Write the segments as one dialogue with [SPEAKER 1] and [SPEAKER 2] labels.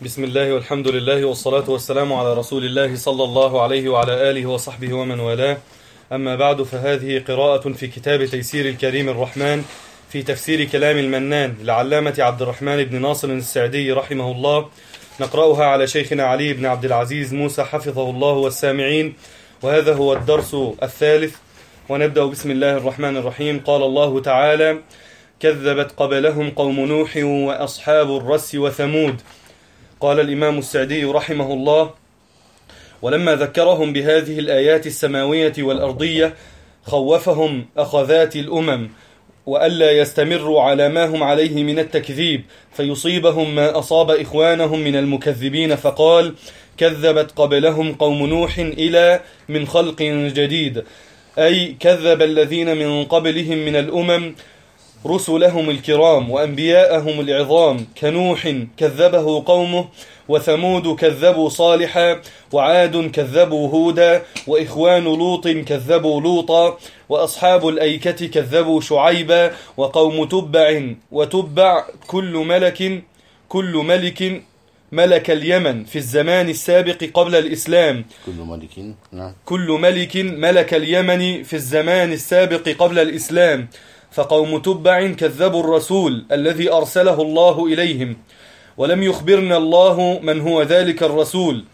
[SPEAKER 1] بسم الله والحمد لله والصلاة والسلام على رسول الله صلى الله عليه وعلى آله وصحبه ومن والاه. أما بعد، فهذه قراءة في كتاب تيسير الكريم الرحمن في تفسير كلام المنان لعلامة عبد الرحمن بن ناصر السعدي رحمه الله، نقرأها على شيخنا علي بن عبد العزيز موسى حفظه الله والسامعين، وهذا هو الدرس الثالث. ونبدأ بسم الله الرحمن الرحيم. قال الله تعالى: كذبت قبلهم قوم نوح وأصحاب الرس وثمود. قال الإمام السعدي رحمه الله: ولما ذكرهم بهذه الآيات السماوية والأرضية خوفهم أخذات الأمم، وألا يستمروا على ما هم عليه من التكذيب فيصيبهم ما أصاب إخوانهم من المكذبين، فقال: كذبت قبلهم قوم نوح إلى من خلق جديد، أي كذب الذين من قبلهم من الأمم رسلهم الكرام وأنبياءهم العظام، كنوح كذبه قومه، وثمود كذبوا صالحا، وعاد كذبوا هودا، وإخوان لوط كذبوا لوطا، وأصحاب الأيكة كذبوا شعيبا، وقوم تبع وتبع كل ملك اليمن في الزمان السابق قبل الإسلام. كل ملك ملك اليمن في الزمان السابق قبل الإسلام. فقوم تبع كذبوا الرسول الذي أرسله الله إليهم، ولم يخبرنا الله من هو ذلك الرسول،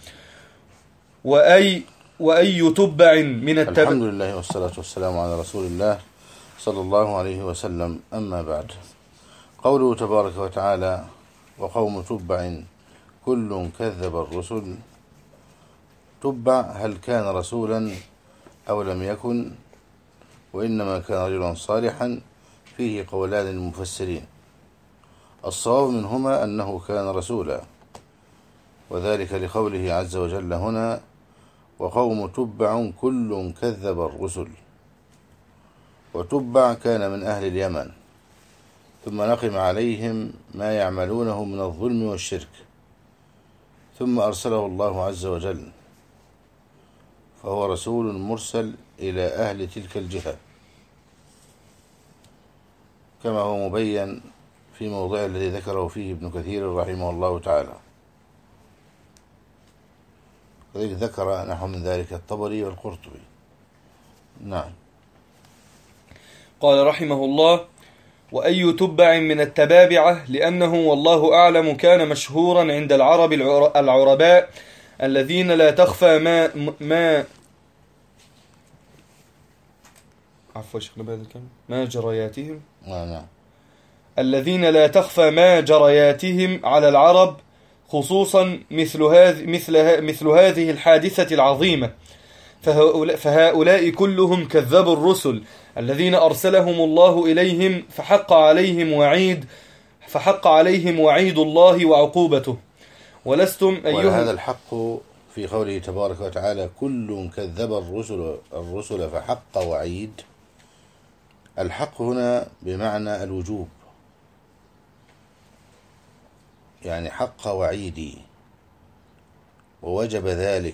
[SPEAKER 1] وأي تبع من التبع.
[SPEAKER 2] الحمد لله والصلاة والسلام على رسول الله صلى الله عليه وسلم. أما بعد، قوله تبارك وتعالى: وقوم تبع كل كذب الرسل. تبع هل كان رسولا أو لم يكن؟ وإنما كان رجلا صالحا، فيه قولان للمفسرين. الصواب منهما أنه كان رسولا، وذلك لقوله عز وجل هنا: وقوم تبع كل كذب الرسل. وتبع كان من أهل اليمن، ثم نقم عليهم ما يعملونه من الظلم والشرك، ثم أرسله الله عز وجل، فهو رسول مرسل إلى أهل تلك الجهة، كما هو مبين في موضع الذي ذكره فيه ابن كثير رحمه الله تعالى. وذلك ذكر نحو من ذلك الطبري والقرطبي. نعم.
[SPEAKER 1] قال رحمه الله: وأي تبع من التبابعة، لأنه والله أعلم كان مشهورا عند العرب العرباء الذين لا تخفى ما جرياتهم.
[SPEAKER 2] نعم.
[SPEAKER 1] الذين لا تخفى ما جرياتهم على العرب، خصوصا مثل هذه الحادثة العظيمة. فهؤلاء كلهم كذبوا الرسل الذين أرسلهم الله إليهم، فحق عليهم وعيد الله وعقوبته. ولستم أيها.
[SPEAKER 2] هذا الحق في قوله تبارك وتعالى: كل كذب الرسل فحق وعيد. الحق هنا بمعنى الوجوب، يعني حق وعيدي ووجب ذلك.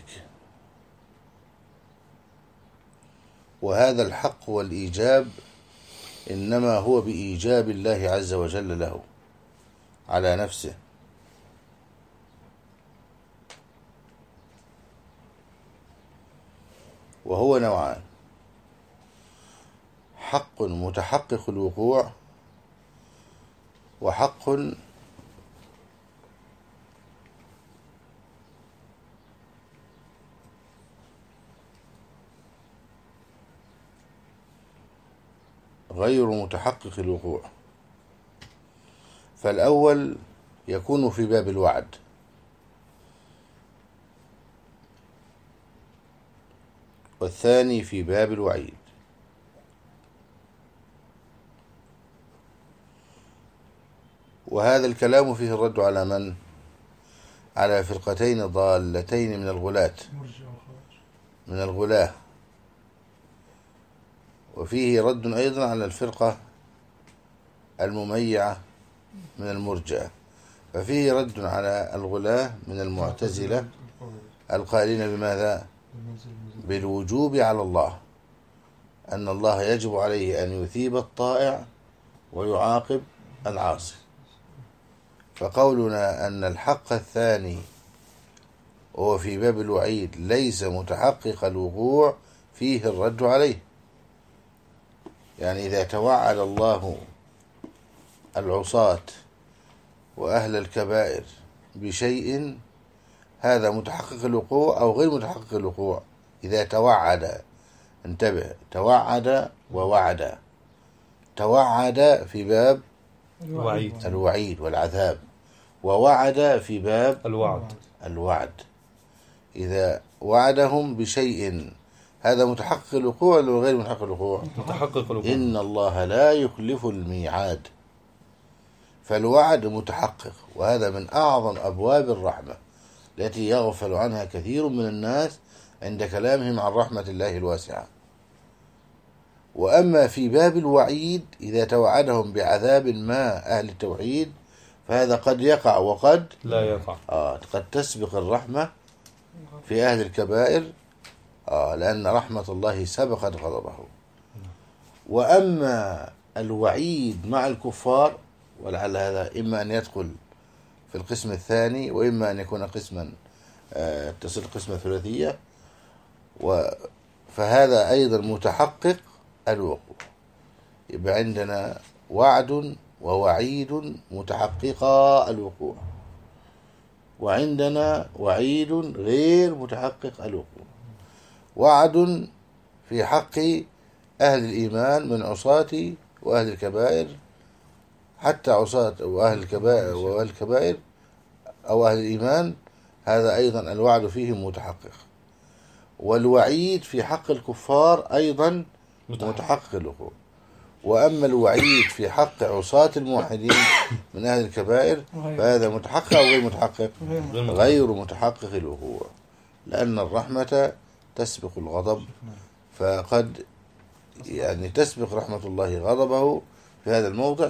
[SPEAKER 2] وهذا الحق والإيجاب إنما هو بإيجاب الله عز وجل له على نفسه. وهو نوعان: حق متحقق الوقوع، وحق غير متحقق الوقوع. فالأول يكون في باب الوعد، والثاني في باب الوعيد. وهذا الكلام فيه الرد على من؟ على فرقتين ضالتين من الغلاة، وفيه رد أيضا على الفرقة المميعة من المرجئة. ففيه رد على الغلاة من المعتزلة القائلين بماذا؟ بالوجوب على الله، أن الله يجب عليه أن يثيب الطائع ويعاقب العاصي. فقولنا أن الحق الثاني وهو في باب الوعيد ليس متحقق الوقوع فيه الرد عليه. يعني إذا توعد الله العصاة وأهل الكبائر بشيء هذا متحقق الوقوع أو غير متحقق الوقوع. إذا توعد، انتبه، توعد ووعد. توعد في باب الوعيد والعذاب، ووعد في باب الوعد. إذا وعدهم بشيء هذا متحقق الوقوع ولا غير متحقق الوقوع؟
[SPEAKER 1] متحقق الوقوع.
[SPEAKER 2] إن الله لا يخلف الميعاد. فالوعد متحقق، وهذا من أعظم أبواب الرحمة التي يغفل عنها كثير من الناس عند كلامهم عن رحمة الله الواسعة. وأما في باب الوعيد إذا توعدهم بعذاب ما أهل التوحيد فهذا قد يقع وقد
[SPEAKER 1] لا يقع.
[SPEAKER 2] قد تسبق الرحمة في أهل الكبائر، لأن رحمة الله سبقت غضبه. وأما الوعيد مع الكفار، ولعل هذا إما أن يدخل في القسم الثاني وإما أن يكون قسما تصل قسمة ثلاثية، فهذا أيضا متحقق الوقوع. يبقى عندنا وعد ووعيد متحققا الوقوع، وعندنا وعيد غير متحقق الوقوع. وعد في حق أهل الإيمان من عصاة وأهل الكبائر، حتى عصاة وأهل الكبائر وأهل الكبائر أو أهل الإيمان، هذا أيضا الوعد فيه متحقق. والوعيد في حق الكفار أيضا متحقق الوقوع. وأما الوعيد في حق عصاة الموحدين من أهل الكبائر فهذا متحقق أو غير متحقق؟ غير متحقق الوقوع، لأن الرحمة تسبق الغضب، فقد يعني تسبق رحمة الله غضبه في هذا الموضع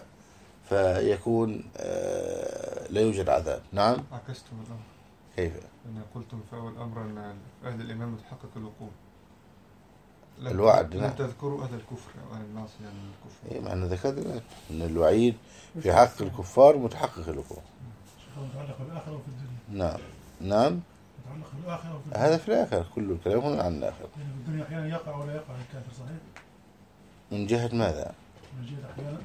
[SPEAKER 2] فيكون لا يوجد عذاب. نعم.
[SPEAKER 3] عكستم الأمر.
[SPEAKER 2] كيف؟
[SPEAKER 3] أن قلتم في أول الأمر أن أهل الإيمان متحقق الوقوع.
[SPEAKER 2] الوعد.
[SPEAKER 3] لم تذكروا أهل الكفر أو أهل الناس يعني الكفر.
[SPEAKER 2] معنى ذكرنا أن الوعيد في حق الكفار متحقق الوقوع.
[SPEAKER 4] متعلق بالآخرة وفي الدنيا.
[SPEAKER 2] نعم.
[SPEAKER 4] متعلق بالآخرة وفي الدنيا.
[SPEAKER 2] هذا في الآخرة، كل الكلام هنا عن الآخرة.
[SPEAKER 4] يعني في الدنيا أحيانا يقع ولا يقع الكافر، صحيح؟
[SPEAKER 2] من جهة ماذا؟
[SPEAKER 4] من جهة أحيانا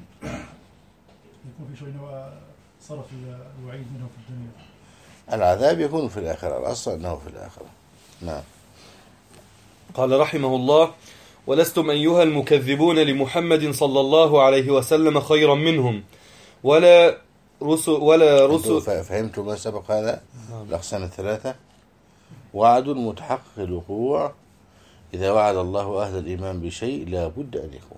[SPEAKER 4] يكون في شيء صرف الوعيد منه في الدنيا.
[SPEAKER 2] العذاب يكون في الآخرة، الأصل أنه في الآخرة. نعم.
[SPEAKER 1] قال رحمه الله: ولستم أيها المكذبون لمحمد صلى الله عليه وسلم خيرا منهم ولا رسل.
[SPEAKER 2] فهمتوا ما سبق هذا؟ الأقسام الثلاثة. وعد متحقق الوقوع، إذا وعد الله أهل الإيمان بشيء لا بد أن يكون.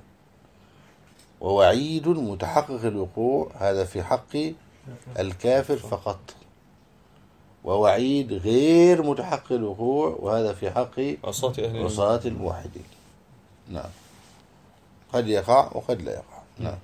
[SPEAKER 2] ووعيد متحقق الوقوع، هذا في حق الكافر فقط. ووعيد غير متحقق الوقوع، وهذا في حق عصاة الموحدين. نعم. قد يقع وقد لا يقع. نعم.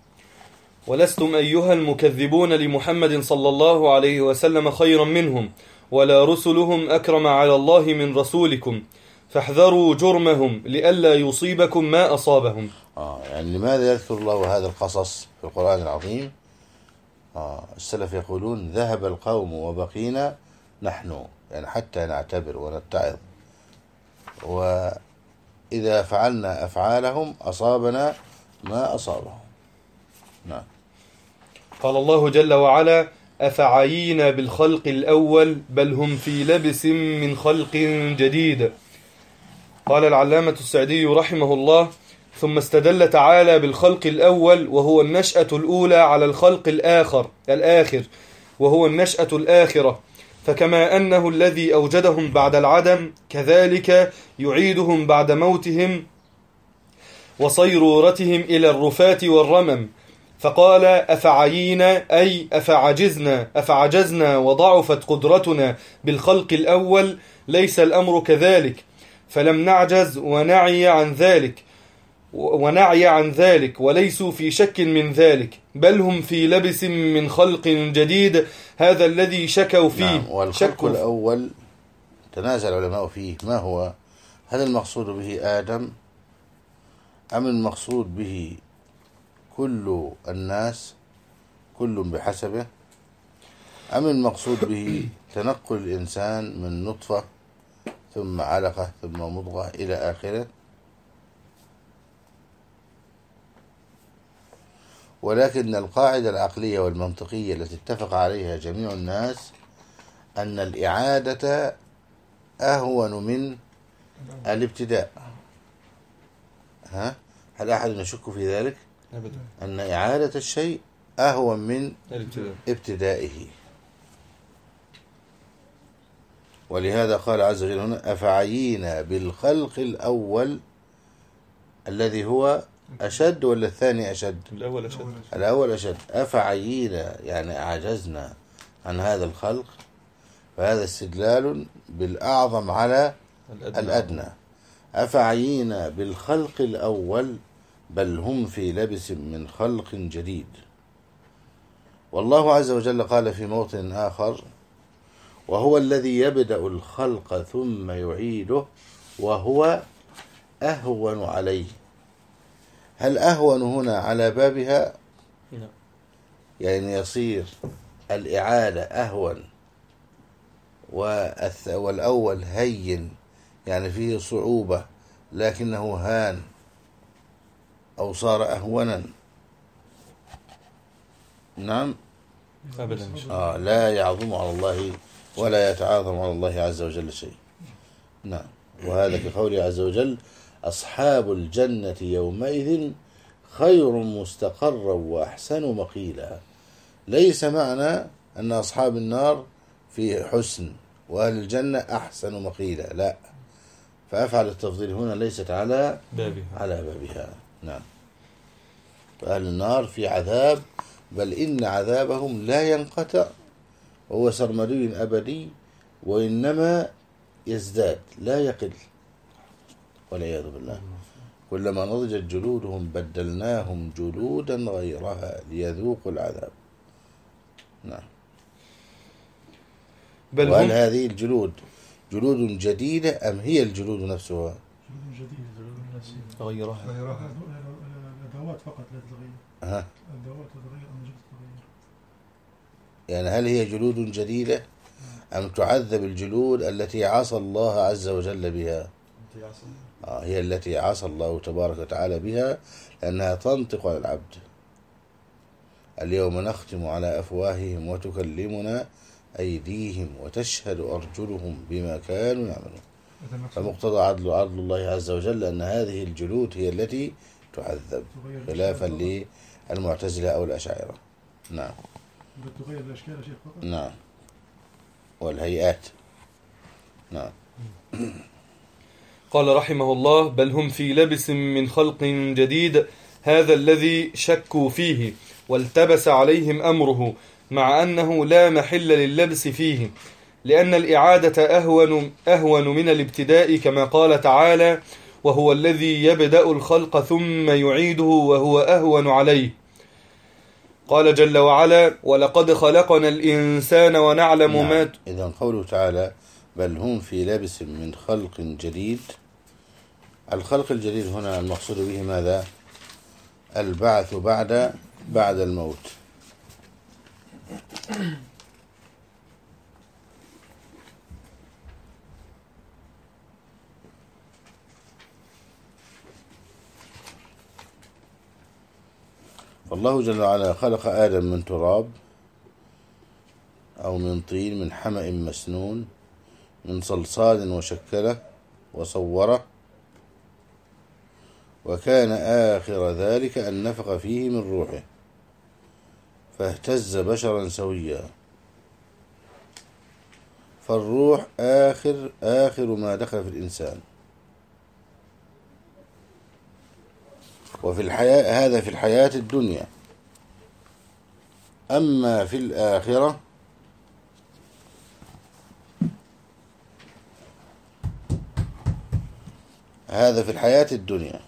[SPEAKER 1] ولستم أيها المكذبون لمحمد صلى الله عليه وسلم خيرا منهم ولا رسلهم أكرم على الله من رسولكم فاحذروا جرمهم لئلا يصيبكم ما أصابهم.
[SPEAKER 2] يعني لماذا يذكر الله هذا القصص في القرآن العظيم؟ السلف يقولون ذهب القوم وبقينا نحن، يعني حتى نعتبر ونتعظ، وإذا فعلنا أفعالهم أصابنا ما أصابهم. نعم.
[SPEAKER 1] قال الله جل وعلا: أفعينا بالخلق الأول بل هم في لبس من خلق جديد. قال العلامة السعدي رحمه الله: ثم استدل تعالى بالخلق الأول وهو النشأة الأولى على الخلق الآخر وهو النشأة الآخرة، فكما أنه الذي أوجدهم بعد العدم كذلك يعيدهم بعد موتهم وصيرورتهم إلى الرفات والرمم. فقال: أفعينا أي أفعجزنا وضعفت قدرتنا بالخلق الأول، ليس الأمر كذلك، فلم نعجز ونعي عن ذلك وليسوا في شك من ذلك، بل هم في لبس من خلق جديد، هذا الذي شكوا فيه.
[SPEAKER 2] نعم. والخلق الأول تنازل العلماء فيه، ما هو؟ هل المقصود به آدم أم المقصود به كل الناس كل بحسبه؟ أم المقصود به تنقل الإنسان من نطفة ثم علقة ثم مضغة إلى آخره؟ ولكن القاعدة العقلية والمنطقية التي اتفق عليها جميع الناس أن الإعادة أهون من الابتداء. هل أحد يشك في ذلك؟
[SPEAKER 1] أبدا.
[SPEAKER 2] أن إعادة الشيء أهون من ابتدائه. ولهذا قال عز وجل هنا: أفعينا بالخلق الأول الذي هو أشد ولا الثاني أشد؟
[SPEAKER 1] الأول أشد.
[SPEAKER 2] الأول أشد. أفعينا يعني أعجزنا عن هذا الخلق، فهذا استدلال بالأعظم على الأدنى. أفعينا بالخلق الأول بل هم في لبس من خلق جديد. والله عز وجل قال في موطن آخر: وهو الذي يبدأ الخلق ثم يعيده وهو أهون عليه. هل أهون هنا على بابها؟
[SPEAKER 1] لا.
[SPEAKER 2] يعني يصير الإعادة أهون والأول هين، يعني فيه صعوبة لكنه هان أو صار أهونا؟ نعم.
[SPEAKER 1] أبدا.
[SPEAKER 2] لا يعظم على الله ولا يتعاظم على الله عز وجل شيء. نعم. وهذا كقوله عز وجل: أصحاب الجنة يومئذ خير مستقرا وأحسن مقيلا. ليس معنى أن أصحاب النار في حسن وأهل الجنة أحسن مقيلا، لا، فأفعل التفضيل هنا ليست على بابها. نعم. فأهل النار في عذاب، بل إن عذابهم لا ينقطع وهو سرمدي أبدي، وإنما يزداد لا يقل والعياذ بالله. كلما نضجت جلودهم بدلناهم جلودا غيرها ليذوقوا العذاب. نعم. وهل هذه الجلود جلود جديدة أم هي الجلود نفسها؟
[SPEAKER 4] جلود جديدة
[SPEAKER 1] غيرها.
[SPEAKER 4] الأدوات فقط لا تتغير. الأدوات تتغير أم الجلود تتغير؟
[SPEAKER 2] يعني هل هي جلود جديدة أم تعذب الجلود التي عصى الله عز وجل بها؟ هي التي عصى الله تبارك وتعالى بها، لأنها تنطق على العبد: اليوم نختم على أفواههم وتكلمنا أيديهم وتشهد أرجلهم بما كانوا يعملون. فمقتضى عدل الله عز وجل أن هذه الجلود هي التي تعذب، خلافا للمعتزلة أو الأشاعرة. نعم.
[SPEAKER 4] تغير الأشكال يا شيخ فقط.
[SPEAKER 2] نعم، والهيئات. نعم.
[SPEAKER 1] قال رحمه الله: بل هم في لبس من خلق جديد، هذا الذي شكوا فيه والتبس عليهم أمره، مع أنه لا محل لللبس فيه، لأن الإعادة أهون من الابتداء، كما قال تعالى: وهو الذي يبدأ الخلق ثم يعيده وهو أهون عليه. قال جل وعلا: ولقد خلقنا الإنسان ونعلم ما.
[SPEAKER 2] إذن قوله تعالى: بل هم في لبس من خلق جديد. الخلق الجديد هنا المقصود به ماذا؟ البعث بعد الموت. فالله جل وعلا خلق آدم من تراب أو من طين، من حمأ مسنون، من صلصال وشكله وصوره، وكان آخر ذلك أن نفخ فيه من روحه فاهتز بشرا سويا. فالروح آخر ما دخل في الإنسان. وفي الحياة، هذا في الحياة الدنيا. أما في الآخرة هذا في الحياة الدنيا.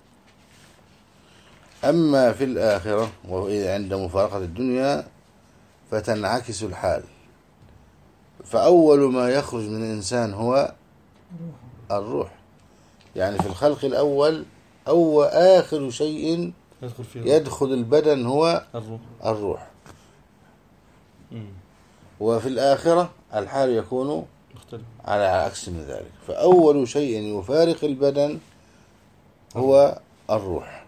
[SPEAKER 2] أما في الآخرة وهي عند مفارقة الدنيا فتنعكس الحال، فأول ما يخرج من الإنسان هو الروح. يعني في الخلق الأول أو آخر شيء يدخل البدن هو الروح. وفي الآخرة الحال يكون
[SPEAKER 1] مختلف.
[SPEAKER 2] على عكس من ذلك. فأول شيء يفارق البدن هو الروح.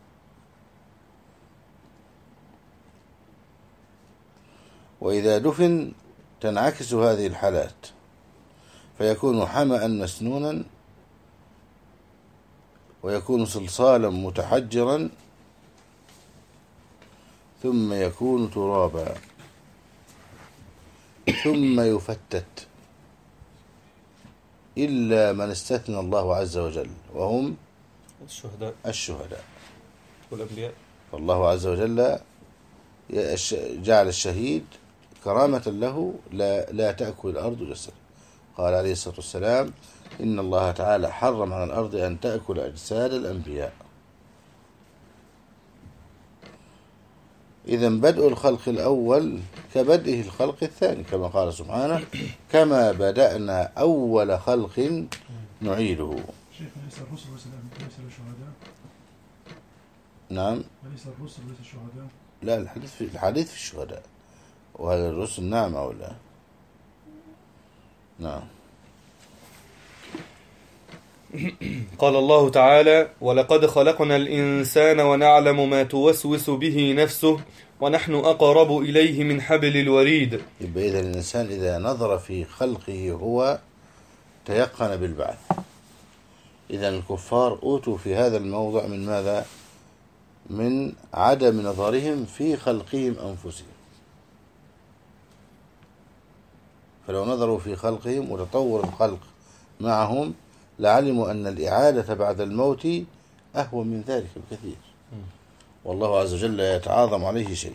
[SPEAKER 2] وإذا دفن تنعكس هذه الحالات فيكون حمأ مسنونا ويكون صلصالا متحجرا ثم يكون ترابا ثم يفتت إلا من استثنى الله عز وجل وهم الشهداء
[SPEAKER 1] والأنبياء.
[SPEAKER 2] فالله عز وجل جعل الشهيد كرامة له لا تأكل الأرض جسده. قال عليه الصلاة والسلام إن الله تعالى حرم على الأرض أن تأكل أجساد الأنبياء. إذن بدء الخلق الأول كبدء الخلق الثاني كما قال سبحانه كما بدأنا أول خلق نعيده.
[SPEAKER 4] شيخ ليس الرسل ليس الشهداء؟
[SPEAKER 2] نعم.
[SPEAKER 4] ليس الرسل ليس الشهداء؟
[SPEAKER 2] لا الحديث في الشهداء وهذا الرسل نعم أو لا. نعم.
[SPEAKER 1] قال الله تعالى ولقد خلقنا الإنسان ونعلم ما توسوس به نفسه ونحن أقرب إليه من حبل الوريد.
[SPEAKER 2] يبقى إذا الإنسان إذا نظر في خلقه هو تيقن بالبعث. إذا الكفار أوتوا في هذا الموضع من ماذا؟ من عدم نظرهم في خلقهم أنفسهم. فلو نظروا في خلقهم وتطور الخلق معهم لعلموا أن الإعادة بعد الموت أهون من ذلك بكثير، والله عز وجل لا يتعاظم عليه شيء.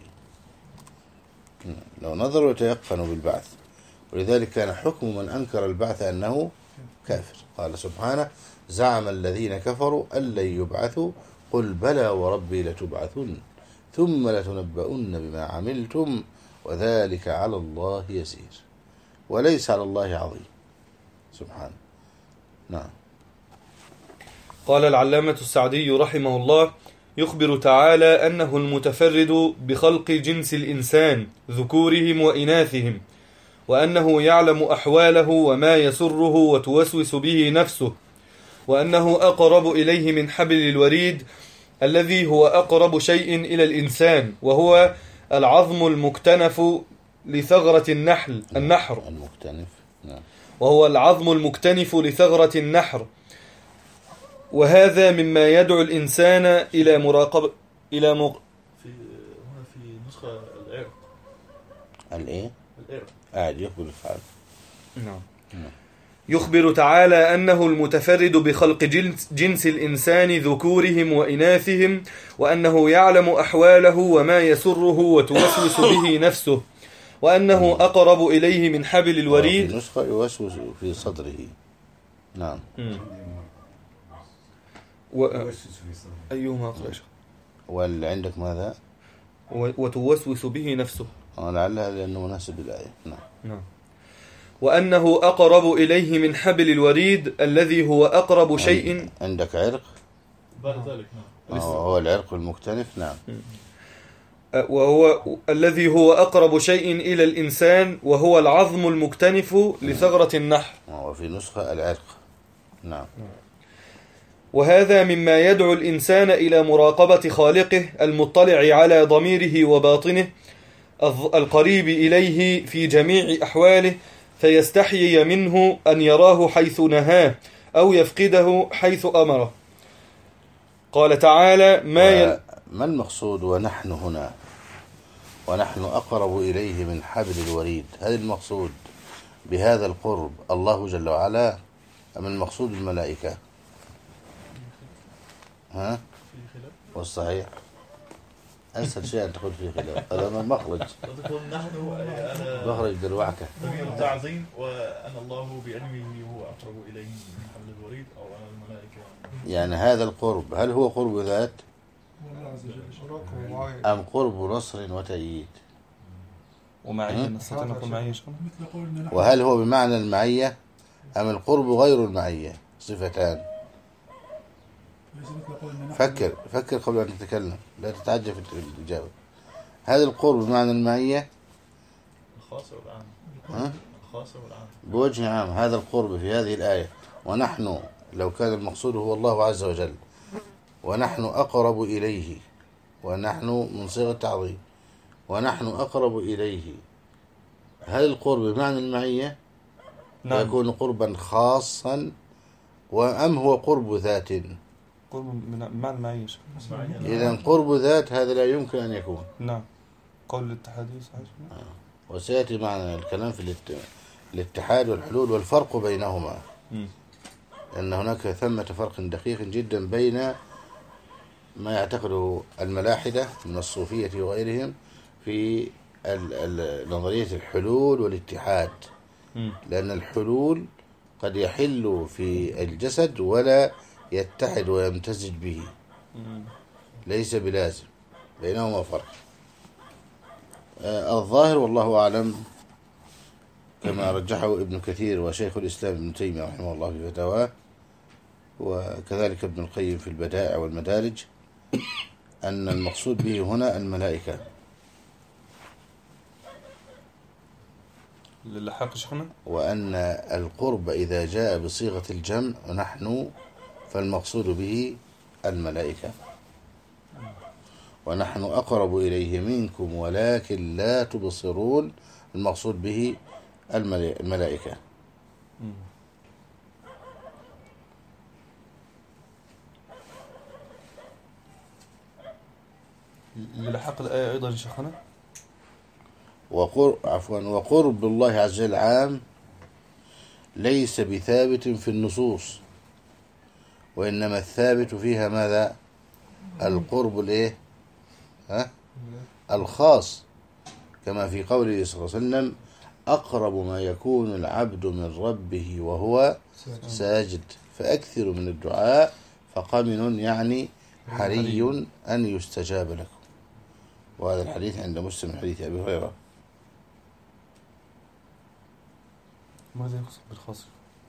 [SPEAKER 2] لو نظروا يتيقنوا بالبعث. ولذلك كان حكم من أنكر البعث أنه كافر. قال سبحانه زعم الذين كفروا أن لن يبعثوا قل بلى وربي لتبعثن ثم لتنبؤن بما عملتم وذلك على الله يسير وليس على الله عظيم سبحانه. نعم.
[SPEAKER 1] قال العلامة السعدي رحمه الله يخبر تعالى أنه المتفرد بخلق جنس الإنسان ذكورهم وإناثهم وأنه يعلم أحواله وما يسره وتوسوس به نفسه وأنه أقرب إليه من حبل الوريد الذي هو أقرب شيء إلى الإنسان وهو العظم المكتنف لثغرة النحر
[SPEAKER 2] المكتنف. نعم.
[SPEAKER 1] وهو العظم المكتنف لثغرة النحر. وهذا مما يدعو الإنسان إلى مراقبة هنا في نسخة العرق.
[SPEAKER 2] الإيه؟
[SPEAKER 1] العرق.
[SPEAKER 2] يخبر الفعل.
[SPEAKER 1] نعم. يخبر تعالى أنه المتفرد بخلق جنس الإنسان ذكورهم وإناثهم وأنه يعلم أحواله وما يسره وتوسوس به نفسه وأنه أقرب إليه من حبل الوريد.
[SPEAKER 2] في نسخة يوسوس في صدره. نعم.
[SPEAKER 1] أيهما أقرأ؟
[SPEAKER 2] واللي عندك ماذا؟
[SPEAKER 1] وتوسوس به نفسه.
[SPEAKER 2] لعلها لأنه مناسب للآية.
[SPEAKER 1] نعم. وأنه أقرب إليه من حبل الوريد الذي هو أقرب شيء.
[SPEAKER 2] عندك عرق؟
[SPEAKER 1] بعد ذلك. نعم.
[SPEAKER 2] هو العرق المكتنف. نعم.
[SPEAKER 1] وهو الذي هو أقرب شيء إلى الإنسان وهو العظم المكتنف لثغرة النحر.
[SPEAKER 2] وفي نسخة العرق. نعم.
[SPEAKER 1] وهذا مما يدعو الإنسان إلى مراقبة خالقه المطلع على ضميره وباطنه القريب إليه في جميع أحواله فيستحيي منه أن يراه حيث نهاه أو يفقده حيث أمره. قال تعالى
[SPEAKER 2] ما المقصود ونحن هنا ونحن أقرب إليه من حبل الوريد؟ هل المقصود بهذا القرب الله جل وعلا أم المقصود الملائكة؟ والصحيح أنسى شيء أن تقول فيه خلاف. هذا من مخرج مخرج دروعك
[SPEAKER 5] تعظيم وأن الله بعلمه هو أقرب إليه من حبل الوريد أو أن الملائكة.
[SPEAKER 2] يعني هذا القرب هل هو قرب ذات أم قرب نصر وتأييد
[SPEAKER 1] ومعية؟
[SPEAKER 2] وهل هو بمعنى المعية أم القرب غير المعية؟ صفتان. فكر قبل أن تتكلم، لا تتعجب في الإجابة. هذا القرب بمعنى المعية
[SPEAKER 5] الخاصة والعام.
[SPEAKER 2] ها؟
[SPEAKER 5] الخاصة والعام.
[SPEAKER 2] بوجه عام هذا القرب في هذه الآية، ونحن لو كان المقصود هو الله عز وجل ونحن أقرب إليه، ونحن من صيغة التعظيم، ونحن أقرب إليه، هل القرب بمعنى المعية
[SPEAKER 1] نعم.
[SPEAKER 2] يكون قربا خاصا أم هو قرب ذات؟
[SPEAKER 1] قرب من معنى المعيش.
[SPEAKER 2] إذا قرب ذات هذا لا يمكن أن يكون.
[SPEAKER 1] نعم. قول الاتحادي صحيح.
[SPEAKER 2] وسيأتي معنا الكلام في الاتحاد والحلول والفرق بينهما، أن هناك ثمة فرق دقيق جدا بين ما يعتقده الملاحدة من الصوفية وغيرهم في نظرية الحلول والاتحاد. لأن الحلول قد يحل في الجسد ولا يتحد ويمتزج به، ليس بلازم، بينهما فرق. الظاهر والله أعلم كما رجحه ابن كثير وشيخ الإسلام ابن تيمية رحمه الله في فتاواه، وكذلك ابن القيم في البدائع والمدارج، أن المقصود به هنا الملائكة.
[SPEAKER 1] للحق شيخنا.
[SPEAKER 2] وأن القرب إذا جاء بصيغة الجمع نحن فالمقصود به الملائكة، ونحن أقرب إليه منكم ولكن لا تبصرون، المقصود به الملائكة.
[SPEAKER 1] للحق الآية أيضا شيخنا.
[SPEAKER 2] وقرب الله عز وجل عام ليس بثابت في النصوص، وإنما الثابت فيها ماذا؟ القرب الايه؟ الخاص، كما في قوله صلى الله عليه وسلم: أقرب ما يكون العبد من ربه وهو ساجد فأكثر من الدعاء فقمن، يعني حري أن يستجاب لكم. وهذا الحديث عند مسلم حديث أبي هريرة.
[SPEAKER 1] ماذا يقصد بالخاص؟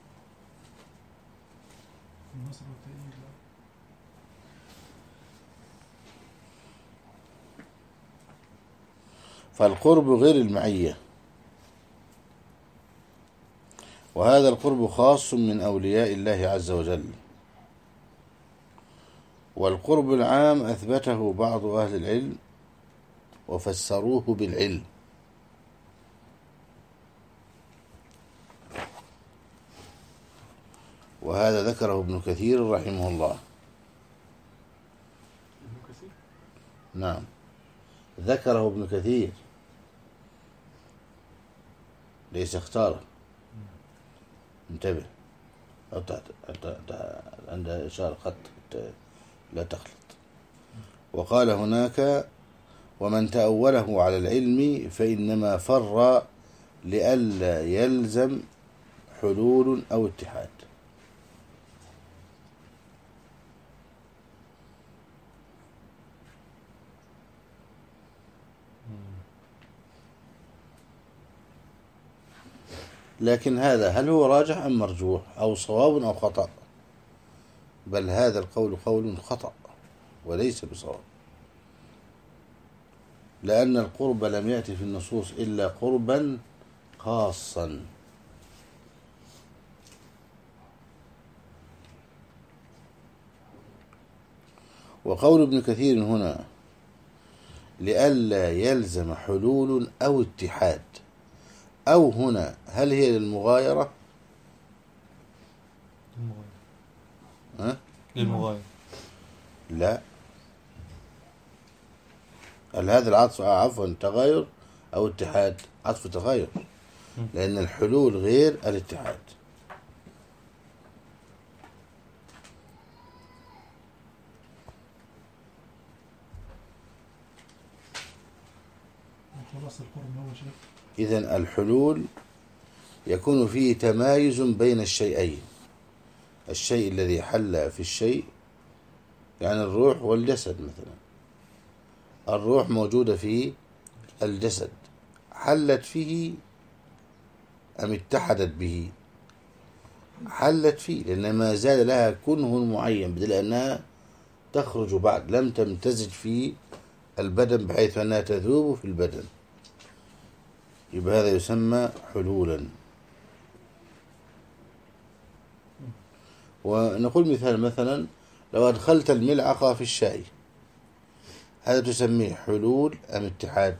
[SPEAKER 2] فالقرب غير المعية، وهذا القرب خاص من أولياء الله عز وجل. والقرب العام أثبته بعض أهل العلم وفسروه بالعلم، وهذا ذكره ابن كثير رحمه الله. نعم، ذكره ابن كثير، ليس اختاره. انتبه، أو عند إشارة خط لا تخلط. وقال هناك: ومن تأوله على العلم فإنما فر لئلا يلزم حلول أو اتحاد. لكن هذا هل هو راجح أم مرجوح أو صواب أو خطأ؟ بل هذا القول قول خطأ وليس بصواب، لأن القرب لم يأتي في النصوص إلا قربا خاصا. وقول ابن كثير هنا لئلا يلزم حلول أو اتحاد، أو هنا هل هي للمغايرة؟
[SPEAKER 1] للمغايرة.
[SPEAKER 2] لا، هذا العطف عفوا تغاير أو اتحاد؟ عطف تغاير، لأن الحلول غير الاتحاد. إذن الحلول يكون فيه تمايز بين الشيئين، الشيء الذي حل في الشيء، يعني الروح والجسد مثلا. الروح موجودة في الجسد، حلت فيه أم اتحدت به؟ حلت فيه، لأن ما زال لها كنه معين، بدل أنها تخرج بعد، لم تمتزج في البدن بحيث أنها تذوب في البدن. يبقى هذا يسمى حلولا. ونقول مثلا لو أدخلت الملعقة في الشاي، هذا تسميه حلول أم اتحاد؟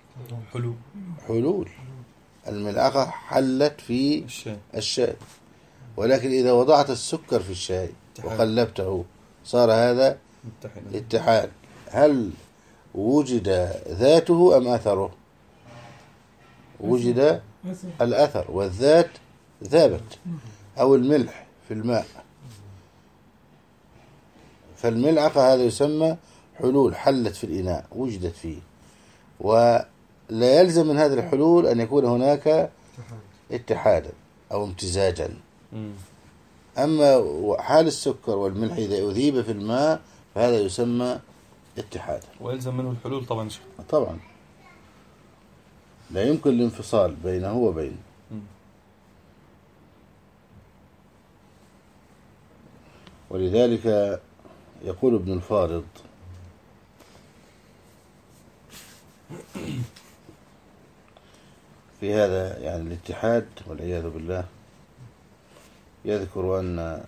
[SPEAKER 2] حلول. الملعقة حلت في الشاي، ولكن إذا وضعت السكر في الشاي وقلبته صار هذا اتحاد. هل وجد ذاته أم أثره؟ وجد الأثر، والذات ذابت. أو الملح في الماء، فالملعقة هذا يسمى حلول، حلت في الإناء، وجدت فيه. ولا يلزم من هذه الحلول أن يكون هناك اتحادا أو امتزاجا. أما حال السكر والملح إذا أذيب في الماء فهذا يسمى اتحادا،
[SPEAKER 1] ويلزم منه الحلول طبعا.
[SPEAKER 2] طبعا لا يمكن الانفصال بينه وبين. ولذلك يقول ابن الفارض في هذا يعني الاتحاد والعياذ بالله، يذكر أن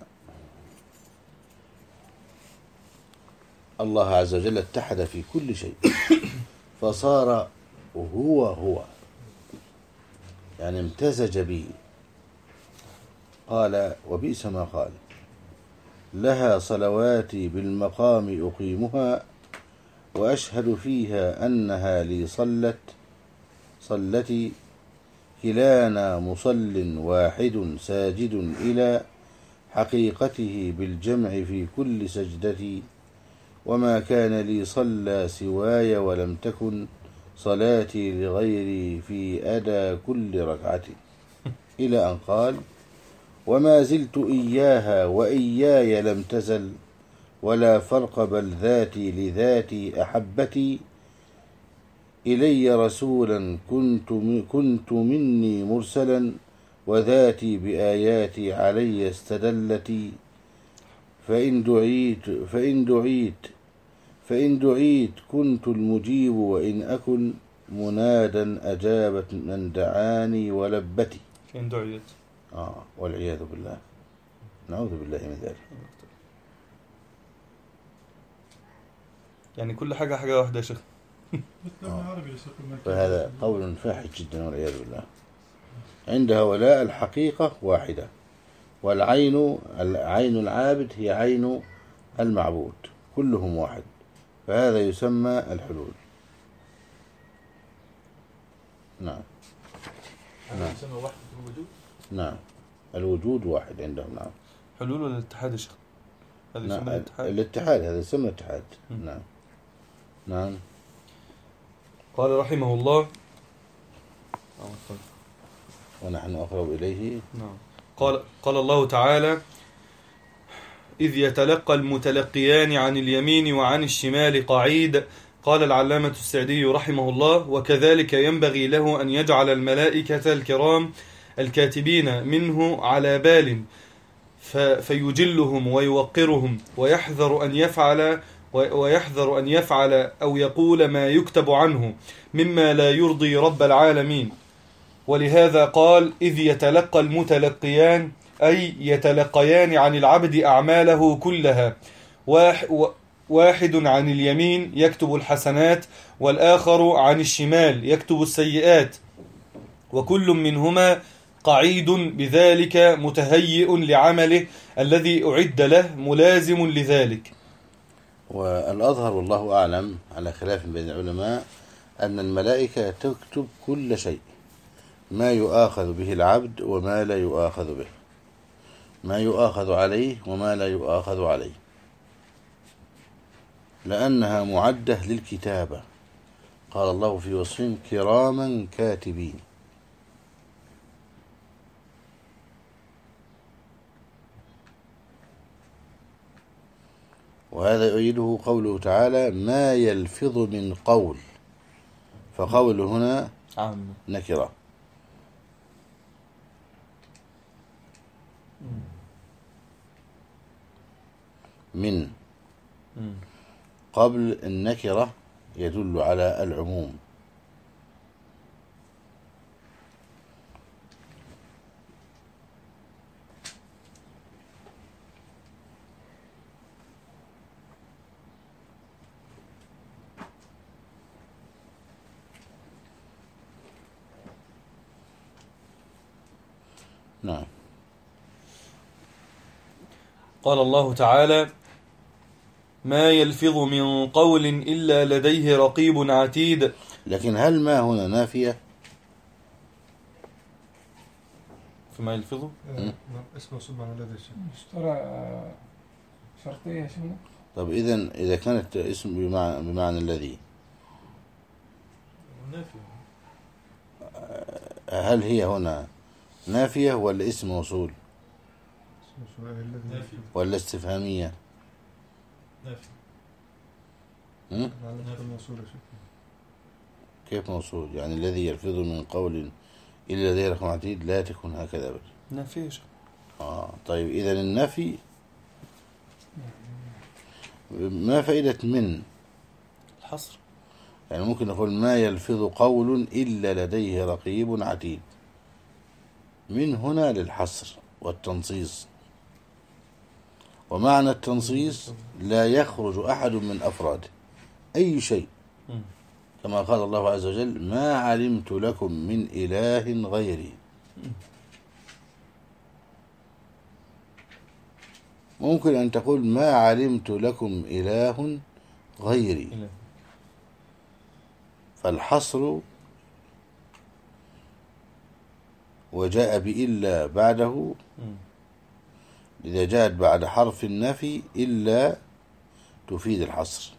[SPEAKER 2] الله عز وجل اتحد في كل شيء فصار هو يعني امتزج به. قال وبئس ما قال لها صلواتي بالمقام أقيمها وأشهد فيها أنها لي صلتي كلانا مصل واحد ساجد إلى حقيقته بالجمع في كل سجدتي وما كان لي صلى سواي ولم تكن صلاتي لغيري في أدى كل ركعة، إلى أن قال وما زلت إياها وإياي لم تزل ولا فرق بل ذاتي لذاتي أحبتي إلي رسولا كنت مني مرسلا وذاتي بآياتي علي استدلتي فإن دعيت كنت المجيب وإن أكن منادا أجابت من دعاني ولبتي.
[SPEAKER 1] فإن دعيت
[SPEAKER 2] والعياذ بالله، نعوذ بالله من ذلك.
[SPEAKER 1] يعني كل حاجة واحدة يا شيخ.
[SPEAKER 2] فهذا قول فاحش جدا والعياذ بالله. عند هؤلاء الحقيقة واحدة، والعين عين العابد هي عين المعبود، كلهم واحد، فهذا يسمى الحلول. نعم.
[SPEAKER 5] هذا يسمى وحدة الوجود.
[SPEAKER 2] نعم، الوجود واحد عندهم. نعم.
[SPEAKER 1] حلول ولا الاتحاد يا شيخ؟ هذا يسمى الاتحاد.
[SPEAKER 2] الاتحاد هذا يسمى اتحاد. نعم.
[SPEAKER 1] قال رحمه الله
[SPEAKER 2] ونحن أقرب إليه.
[SPEAKER 1] نعم. قال الله تعالى إذ يتلقى المتلقيان عن اليمين وعن الشمال قعيد. قال العلامة السعدي رحمه الله وكذلك ينبغي له أن يجعل الملائكة الكرام الكاتبين منه على بال فيجلهم ويوقرهم ويحذر أن يفعل أو يقول ما يكتب عنه مما لا يرضي رب العالمين. ولهذا قال إذ يتلقى المتلقيان، أي يتلقيان عن العبد أعماله كلها، واحد عن اليمين يكتب الحسنات والآخر عن الشمال يكتب السيئات، وكل منهما قعيد بذلك متهيئ لعمله الذي أعد له ملازم لذلك.
[SPEAKER 2] والأظهر والله أعلم على خلاف بين العلماء أن الملائكة تكتب كل شيء، ما يؤاخذ به العبد وما لا يؤاخذ به، ما يؤاخذ عليه وما لا يؤاخذ عليه، لأنها معدة للكتابة. قال الله في وصفهم كراما كاتبين. وهذا يؤيده قوله تعالى ما يلفظ من قول، فقول هنا نكرة. من قبل النكرة يدل على العموم. نعم.
[SPEAKER 1] قال الله تعالى: ما يلفظ من قول إلا لديه رقيب عتيد.
[SPEAKER 2] لكن هل ما هنا نافية؟
[SPEAKER 1] فما يلفظ
[SPEAKER 3] اسم موصول على الذي الشيء
[SPEAKER 6] اشترى شرطية شنو؟
[SPEAKER 2] طب إذا كانت اسم بمعنى الذي،
[SPEAKER 5] نافي.
[SPEAKER 2] هل هي هنا نافية ولا اسم موصول
[SPEAKER 3] اسم موصول الذي
[SPEAKER 5] نافي.
[SPEAKER 2] ولا استفهامية؟
[SPEAKER 5] نافي.
[SPEAKER 3] على الموصول يا شيخ.
[SPEAKER 2] كيف موصول؟ يعني الذي يلفظ من قول إلا لديه رقم عتيد لا تكون هكذا أبدا.
[SPEAKER 1] نافيش.
[SPEAKER 2] طيب إذا النفي ما فائدة من
[SPEAKER 1] الحصر.
[SPEAKER 2] يعني ممكن نقول ما يلفظ قول إلا لديه رقيب عتيد، من هنا للحصر والتنصيص، ومعنى التنصيص لا يخرج أحد من أفراده أي شيء، كما قال الله عز وجل: ما علمت لكم من إله غيري. ممكن أن تقول ما علمت لكم إله غيري، فالحصر وجاء بإلا بعده، إذا جاءت بعد حرف النفي إلا تفيد الحصر.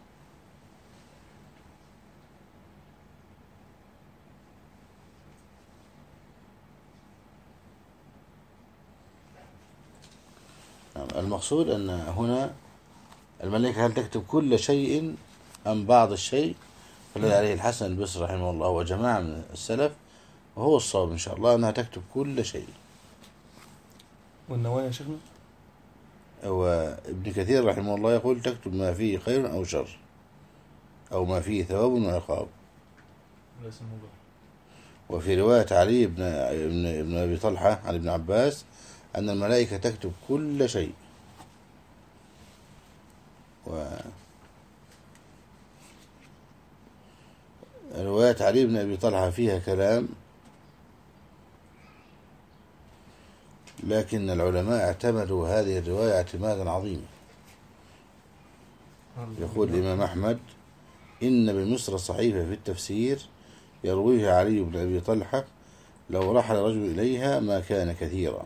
[SPEAKER 2] المقصود أن هنا الملائكة هل تكتب كل شيء أم بعض الشيء؟ فالذي عليه الحسن البصري رحمه الله وجماعة من السلف، وهو الصواب إن شاء الله، أنها تكتب كل شيء.
[SPEAKER 1] والنوايا يا شيخنا؟
[SPEAKER 2] وابن كثير رحمه الله يقول تكتب ما فيه خير أو شر، أو ما فيه ثواب وعقاب. وفي رواية علي بن أبي طلحة عن ابن عباس أن الملائكة تكتب كل شيء. رواية علي بن أبي طلحة فيها كلام، لكن العلماء اعتمدوا هذه الرواية اعتمادا عظيما. يقول الإمام أحمد: إن بمصر صحيفة في التفسير يرويها علي بن أبي طلحة، لو رحل رجل إليها ما كان كثيرا.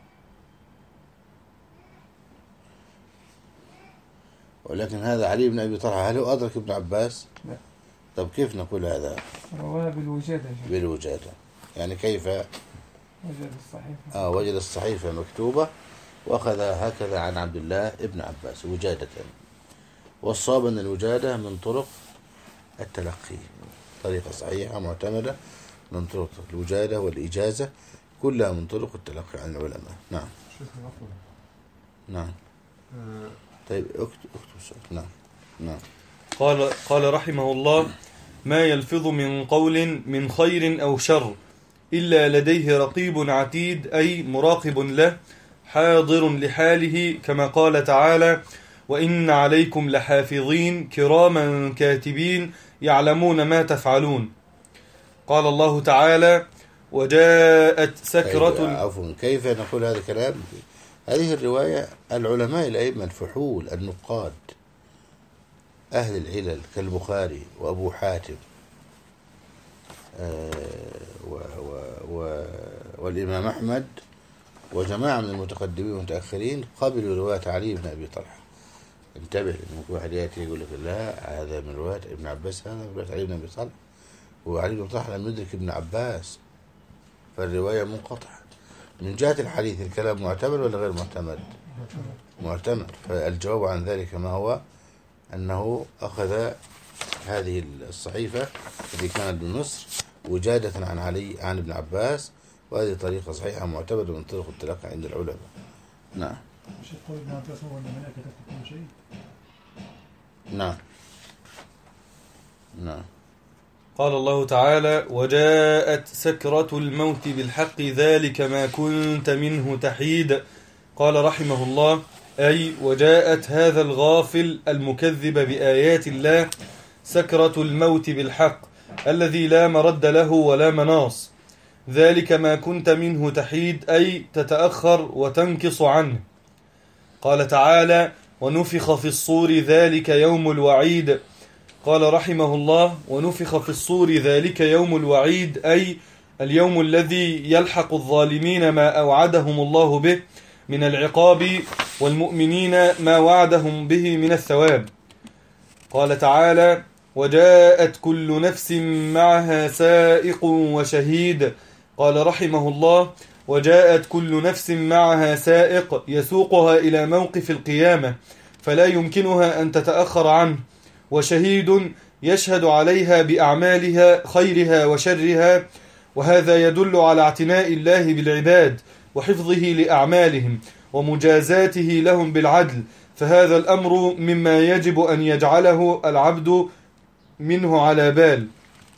[SPEAKER 2] ولكن هذا علي بن أبي طلحة هل هو أدرك ابن عباس؟
[SPEAKER 6] لا.
[SPEAKER 2] طب كيف نقول هذا؟
[SPEAKER 6] رواه بالوجادة.
[SPEAKER 2] بالوجادة، يعني كيف؟
[SPEAKER 6] وجد الصحيفة.
[SPEAKER 2] وجد الصحيفة مكتوبة وأخذ هكذا عن عبد الله ابن عباس وجادة. والصواب أن الوجادة من طرق التلقي، طريقة صحيحة معتمدة من طرق الوجادة والإجازة، كلها من طرق التلقي عن العلماء. نعم. نعم. طيب اكتب السؤال. نعم. نعم.
[SPEAKER 1] قال رحمه الله: ما يلفظ من قول من خير أو شر إلا لديه رقيب عتيد، أي مراقب له حاضر لحاله، كما قال تعالى: وإن عليكم لحافظين كراما كاتبين يعلمون ما تفعلون. قال الله تعالى: وجاءت سكرة
[SPEAKER 2] عفوا، كيف نقول هذا الكلام؟ هذه الرواية العلماء الأئمة الفحول النقاد أهل العلل كالبخاري وأبو حاتم والإمام أحمد وجماعة من المتقدمين والمتأخرين قبلوا رواية علي بن أبي طلحة. انتبه، لأن ممكن واحد يأتي يقول لك لا هذا من رواية ابن عباس، هذا من رواية علي بن أبي طلحة، وعلي بن طلحة لم يدرك ابن عباس، فالرواية منقطعة. من جهة الحديث الكلام معتمد ولا غير معتمد؟ معتمد. فالجواب عن ذلك ما هو؟ أنه أخذ هذه الصحيفة التي كانت بمصر وجادة عن علي عن ابن عباس، وهذه طريقة صحيحة معتمدة من طرق التلقي عند العلماء. نعم.
[SPEAKER 4] مش يقول ابن عباس هو أن الملائكة تكتب كل شيء؟
[SPEAKER 2] نعم. نعم.
[SPEAKER 1] قال الله تعالى: وجاءت سكرة الموت بالحق ذلك ما كنت منه تحيد. قال رحمه الله: أي وجاءت هذا الغافل المكذب بآيات الله سكرة الموت بالحق الذي لا مرد له ولا مناص، ذلك ما كنت منه تحيد أي تتأخر وتنكص عنه. قال تعالى ونفخ في الصور ذلك يوم الوعيد. قال رحمه الله ونفخ في الصور ذلك يوم الوعيد أي اليوم الذي يلحق الظالمين ما أوعدهم الله به من العقاب والمؤمنين ما وعدهم به من الثواب. قال تعالى وجاءت كل نفس معها سائق وشهيد. قال رحمه الله وجاءت كل نفس معها سائق يسوقها إلى موقف القيامة فلا يمكنها أن تتأخر عنه، وشهيد يشهد عليها بأعمالها خيرها وشرها، وهذا يدل على اعتناء الله بالعباد وحفظه لأعمالهم ومجازاته لهم بالعدل، فهذا الأمر مما يجب أن يجعله العبد منه على بال.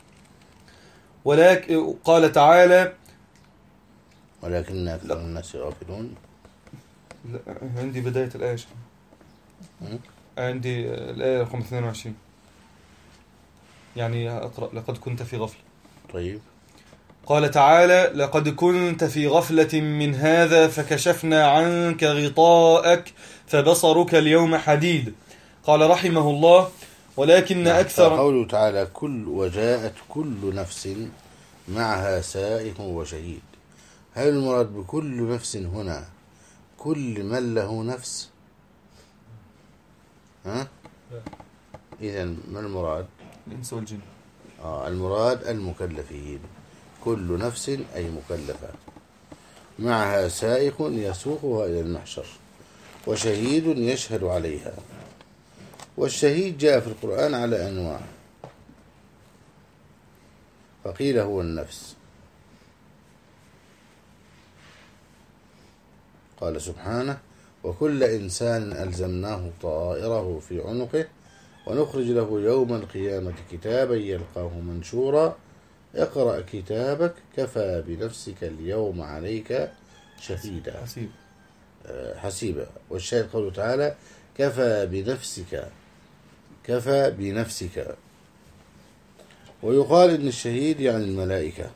[SPEAKER 1] ولكن قال تعالى
[SPEAKER 2] ولكن أكثر الناس غافلون.
[SPEAKER 1] عندي بداية الآية، عندي الآية رقم 22، يعني أقرأ لقد كنت في غفلة.
[SPEAKER 2] طيب.
[SPEAKER 1] قال تعالى لقد كنت في غفلة من هذا فكشفنا عنك غطاءك فبصرك اليوم حديد. قال رحمه الله ولكن أكثر
[SPEAKER 2] قوله تعالى وجاءت كل نفس معها سائق وشهيد، هل المراد بكل نفس هنا كل من له نفس؟ إذن ما المراد؟
[SPEAKER 1] الإنس والجن.
[SPEAKER 2] المراد المكلفين، كل نفس أي مكلفة، معها سائق يسوقها إلى المحشر، وشهيد يشهد عليها. والشهيد جاء في القرآن على أنواع، فقيل هو النفس. قال سبحانه وكل إنسان ألزمناه طائره في عنقه ونخرج له يوم القيامة كتابا يلقاه منشورا اقرأ كتابك كفى بنفسك اليوم عليك شهيدا حسيبا. والشاهد قوله تعالى كفى بنفسك. ويقال إن الشهيد يعني الملائكة،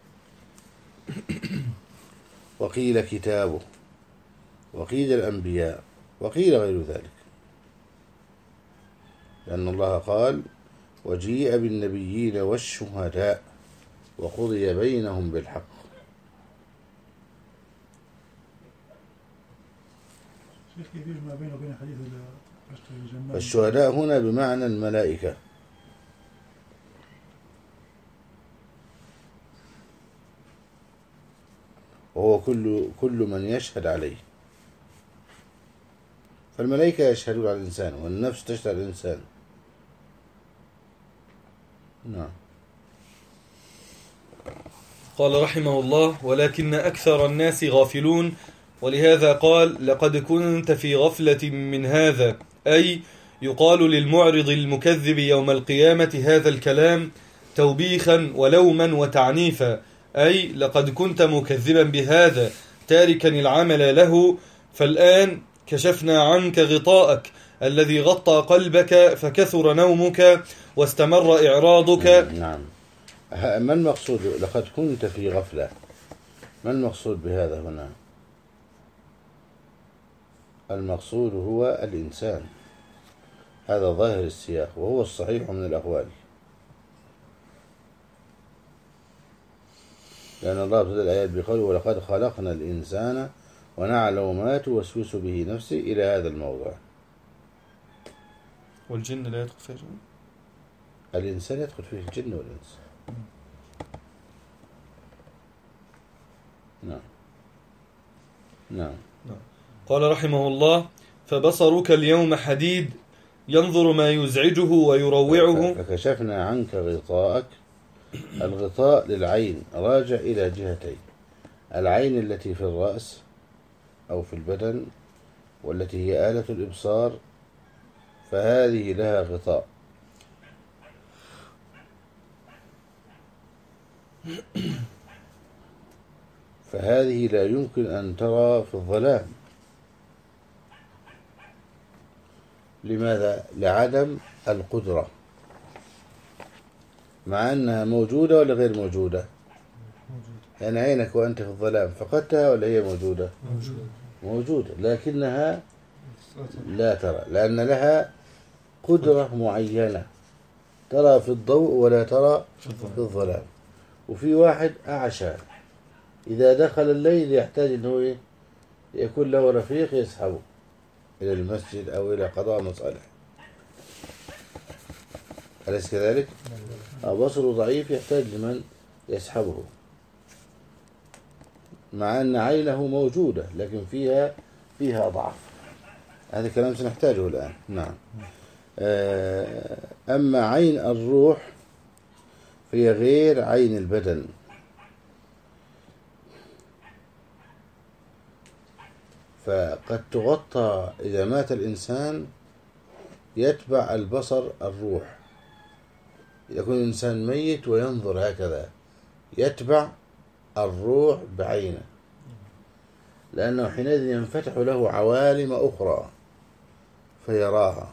[SPEAKER 2] وقيل كتابه، وقيل الأنبياء، وقيل غير ذلك، لأن الله قال وجيء بالنبيين والشهداء وقضي بينهم بالحق.
[SPEAKER 4] شيخ كيف يجمع بينه وبين حديث الجمال؟
[SPEAKER 2] الشهداء هنا بمعنى الملائكة، وهو كل من يشهد عليه، فالملائكة يشهدون على الإنسان والنفس تشهد على الإنسان. نعم.
[SPEAKER 1] قال رحمه الله ولكن أكثر الناس غافلون، ولهذا قال لقد كنت في غفلة من هذا، أي يقال للمعرض المكذب يوم القيامة هذا الكلام توبيخا ولوما وتعنيفا، أي لقد كنت مكذبا بهذا تاركا العمل له، فالآن كشفنا عنك غطاءك الذي غطى قلبك فكثر نومك واستمر إعراضك.
[SPEAKER 2] نعم. ما المقصود لقد كنت في غفلة؟ ما المقصود بهذا هنا؟ المقصود هو الإنسان، هذا ظاهر السياق وهو الصحيح من الأقوال، لأن الله ابتدأ الآيات بقوله ولقد خلقنا الإنسان ونعلم ما توسوس به نفسه إلى هذا الموضع.
[SPEAKER 1] والجن لا يدخل فيه الجن؟
[SPEAKER 2] الإنسان يدخل فيه الجن والإنس. نعم.
[SPEAKER 1] قال رحمه الله فبصرك اليوم حديد ينظر ما يزعجه ويروعه.
[SPEAKER 2] فكشفنا عنك غطاءك. الغطاء للعين راجع إلى جهتين، العين التي في الرأس أو في البدن والتي هي آلة الإبصار، فهذه لها غطاء، فهذه لا يمكن أن ترى في الظلام. لماذا؟ لعدم القدرة، مع أنها موجودة ولا غير موجودة؟ يعني عينك وأنت في الظلام فقدتها ولا هي موجودة؟ موجودة، لكنها لا ترى، لأن لها قدرة معينة، ترى في الضوء ولا ترى في الظلام. وفي واحد أعشى، إذا دخل الليل يحتاج أنه يكون له رفيق يسحبه إلى المسجد أو إلى قضاء مصالح، أليس كذلك؟ بصره ضعيف يحتاج لمن يسحبه، مع أن عينه موجودة لكن فيها ضعف. هذا كلام سنحتاجه الآن. نعم. أما عين الروح فهي غير عين البدن، فقد تغطى إذا مات الإنسان يتبع البصر الروح، يكون الإنسان ميت وينظر هكذا يتبع الروح بعينه، لأنه حينئذ ينفتح له عوالم أخرى فيراها،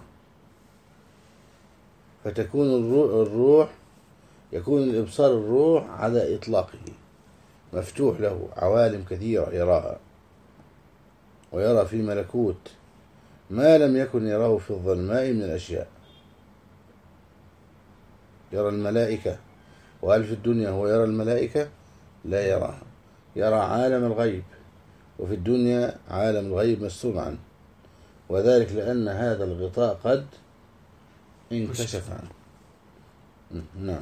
[SPEAKER 2] فتكون الروح يكون الإبصار الروح على إطلاقه مفتوح له عوالم كثيرة يراها، ويرى في ملكوت ما لم يكن يراه في الظلماء من الأشياء. يرى الملائكة، وهل في الدنيا هو يرى الملائكة؟ لا يراها، يرى عالم الغيب، وفي الدنيا عالم الغيب مستور عنه، وذلك لأن هذا الغطاء قد انكشف عنه. نعم.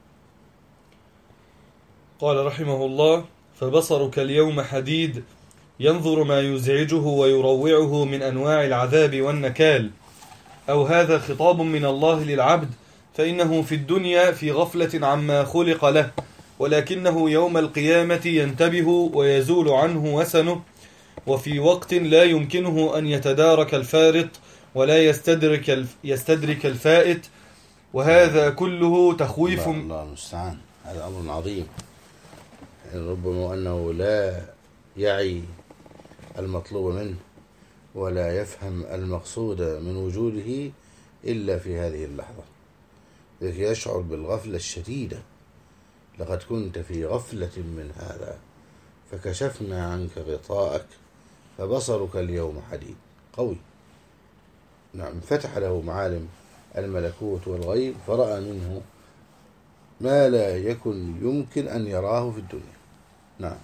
[SPEAKER 1] قال رحمه الله: فبصرك اليوم حديد ينظر ما يزعجه ويروعه من أنواع العذاب والنكال. أو هذا خطاب من الله للعبد، فإنه في الدنيا في غفلة عما خلق له، ولكنه يوم القيامة ينتبه ويزول عنه وسنه، وفي وقت لا يمكنه أن يتدارك الفارط ولا يستدرك الفائت، وهذا كله تخويف.
[SPEAKER 2] الله المستعان، هذا أمر عظيم. ربما أنه لا يعي المطلوب منه ولا يفهم المقصود من وجوده إلا في هذه اللحظة، لكي يشعر بالغفلة الشديدة. لقد كنت في غفلة من هذا فكشفنا عنك غطاءك فبصرك اليوم حديد قوي. نعم، فتح له معالم الملكوت والغيب فرأى منه ما لا يمكن أن يراه في الدنيا. نعم.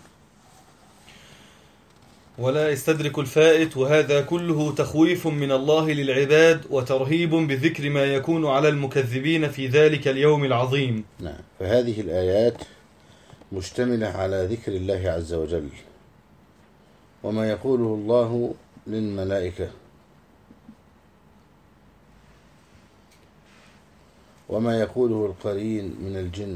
[SPEAKER 1] ولا يستدرك الفائت، وهذا كله تخويف من الله للعباد وترهيب بذكر ما يكون على المكذبين في ذلك اليوم العظيم.
[SPEAKER 2] نعم. فهذه الآيات مشتملة على ذكر الله عز وجل وما يقوله الله للملائكة وما يقوله القرين من الجن،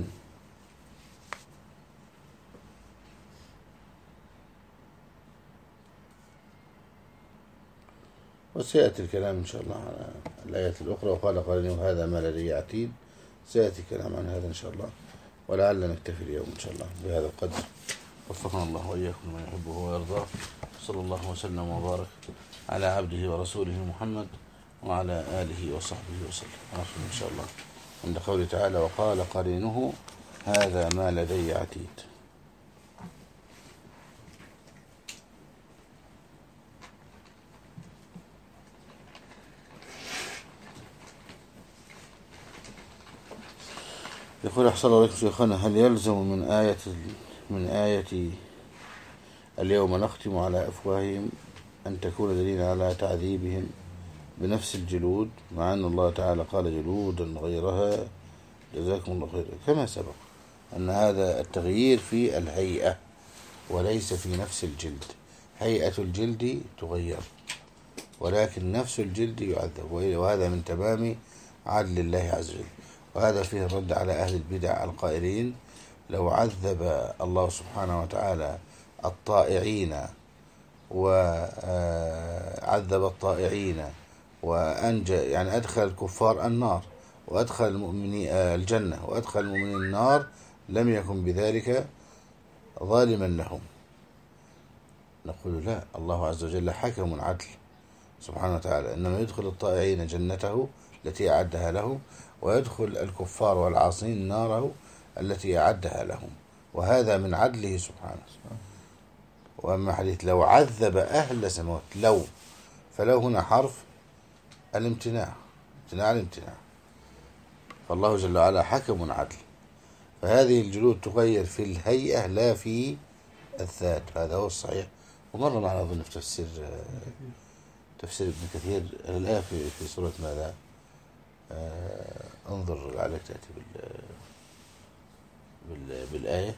[SPEAKER 2] وسيأتي الكلام إن شاء الله على الآيات الأخرى. وقال قرينه هذا ما لدي عتيد، سيأتي الكلام عن هذا إن شاء الله، ولعل نكتفي اليوم إن شاء الله بهذا القدر. وفقنا الله وإياكم ما يحبه ويرضاه، صلى الله وسلم وبارك على عبده ورسوله محمد وعلى آله وصحبه وسلم. نرجو إن شاء الله عند قوله تعالى: وقال قرينه هذا ما لدي عتيد. يقول: أحسن الله عليكم شيخنا، هل يلزم من آية اليوم نختم على أفواههم أن تكون دليلا على تعذيبهم بنفس الجلود، مع أن الله تعالى قال جلودا غيرها جزاكم الله خيرا، كما سبق أن هذا التغيير في الهيئة وليس في نفس الجلد. هيئة الجلد تغير ولكن نفس الجلد يعذب، وهذا من تمام عدل الله عز وجل. وهذا فيه الرد على أهل البدع القائلين: لو عذب الله سبحانه وتعالى الطائعين وعذب الطائعين وأنجى، يعني أدخل الكفار النار وأدخل المؤمنين الجنة وأدخل المؤمنين النار، لم يكن بذلك ظالما لهم. نقول لا، الله عز وجل حكم عدل سبحانه وتعالى، إنما يدخل الطائعين جنته التي أعدها لهم، ويدخل الكفار والعاصين ناره التي أعدها لهم، وهذا من عدله سبحانه. وأما حديث لو عذب أهل سماوات، لو، فلو هنا حرف الامتناع، امتناع الامتناع. فالله جل وعلا حكم عدل، فهذه الجلود تغير في الهيئة لا في الذات، هذا هو الصحيح. ومر معنا أظن في تفسير ابن كثير الآية في سورة ماذا؟ انظر لعلك تأتي بالآية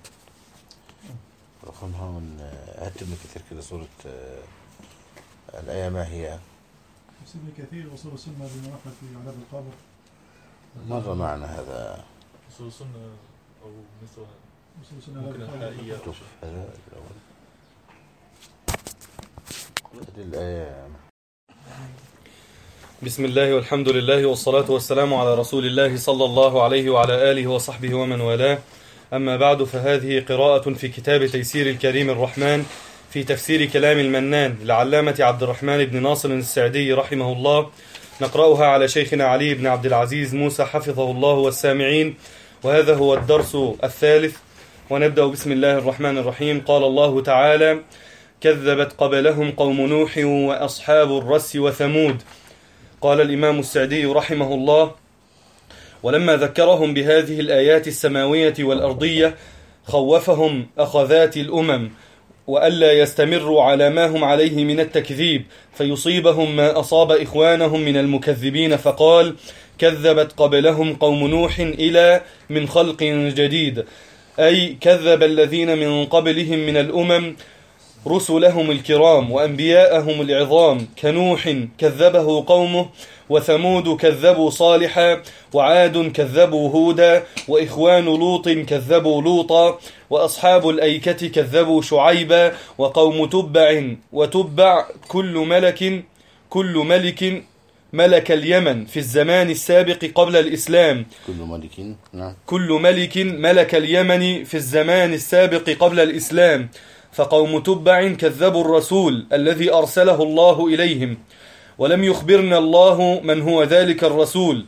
[SPEAKER 2] رقمها من هات ابن كثير كده سورة الآية ما هي؟
[SPEAKER 4] تفسير ابن كثير وصول السنة بما رحمة في عذاب القبر.
[SPEAKER 2] مر معنا هذا
[SPEAKER 5] وصول السنة أو مثل
[SPEAKER 4] وصول السنة
[SPEAKER 5] ممكن الحائية أو شيء.
[SPEAKER 2] هذا الأول الآية.
[SPEAKER 1] بسم الله والحمد لله والصلاة والسلام على رسول الله صلى الله عليه وعلى آله وصحبه ومن والاه. أما بعد، فهذه قراءة في كتاب تيسير الكريم الرحمن في تفسير كلام المنان للعلامة عبد الرحمن بن ناصر السعدي رحمه الله، نقرأها على شيخنا علي بن عبد العزيز موسى حفظه الله والسامعين، وهذا هو الدرس الثالث. ونبدأ بسم الله الرحمن الرحيم. قال الله تعالى: كذبت قبلهم قوم نوح وأصحاب الرس وثمود. قال الإمام السعدي رحمه الله: ولما ذكرهم بهذه الآيات السماوية والأرضية خوفهم أخذات الأمم، وألا يستمروا على ما هم عليه من التكذيب فيصيبهم ما أصاب إخوانهم من المكذبين، فقال: كذبت قبلهم قوم نوح إلى من خلق جديد، أي كذب الذين من قبلهم من الأمم رسلهم الكرام وأنبياءهم العظام، كنوح كذبه قومه، وثمود كذبوا صالحا، وعاد كذبوا هودا، وإخوان لوط كذبوا لوطا، وأصحاب الأيكة كذبوا شعيبا، وقوم تبع وتبع كل ملك ملك اليمن في الزمان السابق قبل الإسلام. كل ملك ملك اليمن في الزمان السابق قبل الإسلام. فقوم تبع كذبوا الرسول الذي أرسله الله إليهم، ولم يخبرنا الله من هو ذلك الرسول،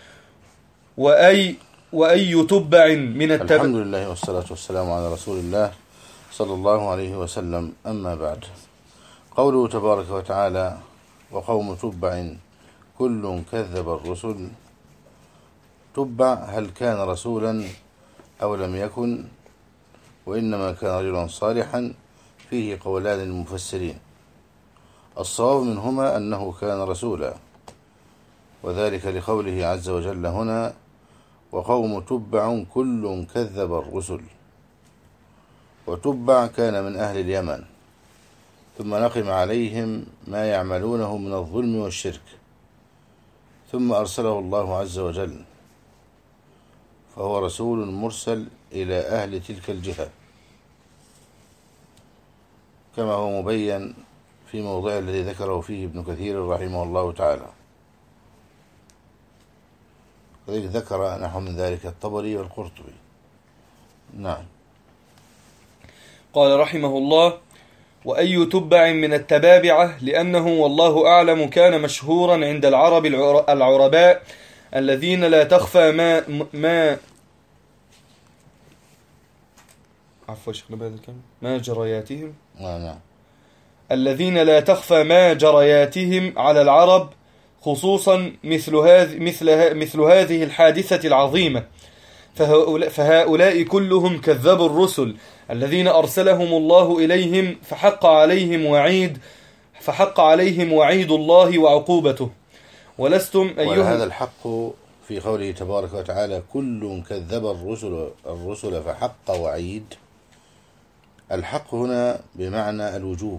[SPEAKER 1] وأي تبع من التبع.
[SPEAKER 2] الحمد لله والصلاة والسلام على رسول الله صلى الله عليه وسلم. أما بعد، قوله تبارك وتعالى: وقوم تبع كل كذب الرسل. تبع هل كان رسولا أو لم يكن؟ وإنما كان رجلا صالحا، فيه قولان للمفسرين. الصواب منهما أنه كان رسولا، وذلك لقوله عز وجل هنا: وقوم تبع كل كذب الرسل. وتبع كان من أهل اليمن، ثم نقم عليهم ما يعملونه من الظلم والشرك، ثم أرسله الله عز وجل، فهو رسول مرسل إلى أهل تلك الجهة، كما هو مبين في موضع الذي ذكره فيه ابن كثير رحمه الله تعالى. وذلك ذكر نحو من ذلك الطبري والقرطبي. نعم.
[SPEAKER 1] قال رحمه الله: وأي تبع من التبابعة، لأنه والله أعلم كان مشهورا عند العرب العرباء الذين لا تخفى ما جرياتهم.
[SPEAKER 2] نعم.
[SPEAKER 1] الذين لا تخفى ما جرياتهم على العرب، خصوصا مثل هذه الحادثة العظيمة. فهؤلاء كلهم كذبوا الرسل الذين أرسلهم الله إليهم، فحق عليهم وعيد الله وعقوبته. ولستم أيها.
[SPEAKER 2] وهذا الحق في قوله تبارك وتعالى: كل كذب الرسل فحق وعيد. الحق هنا بمعنى الوجوب،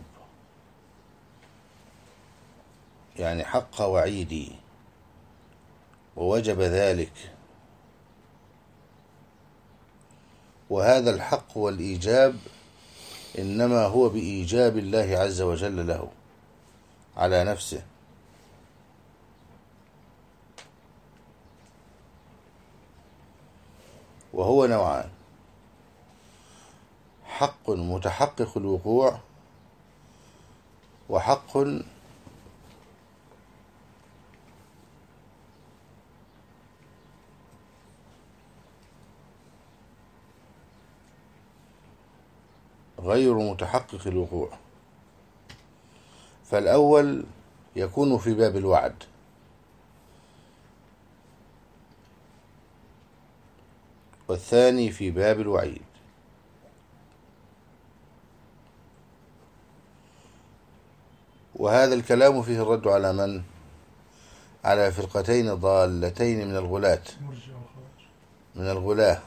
[SPEAKER 2] يعني حق وعيدي ووجب ذلك. وهذا الحق والإيجاب إنما هو بإيجاب الله عز وجل له على نفسه. وهو نوعان: حق متحقق الوقوع، وحق غير متحقق الوقوع. فالأول يكون في باب الوعد، والثاني في باب الوعيد. وهذا الكلام فيه الرد على من؟ على فرقتين ضالتين من الغلاة، من الغلاة،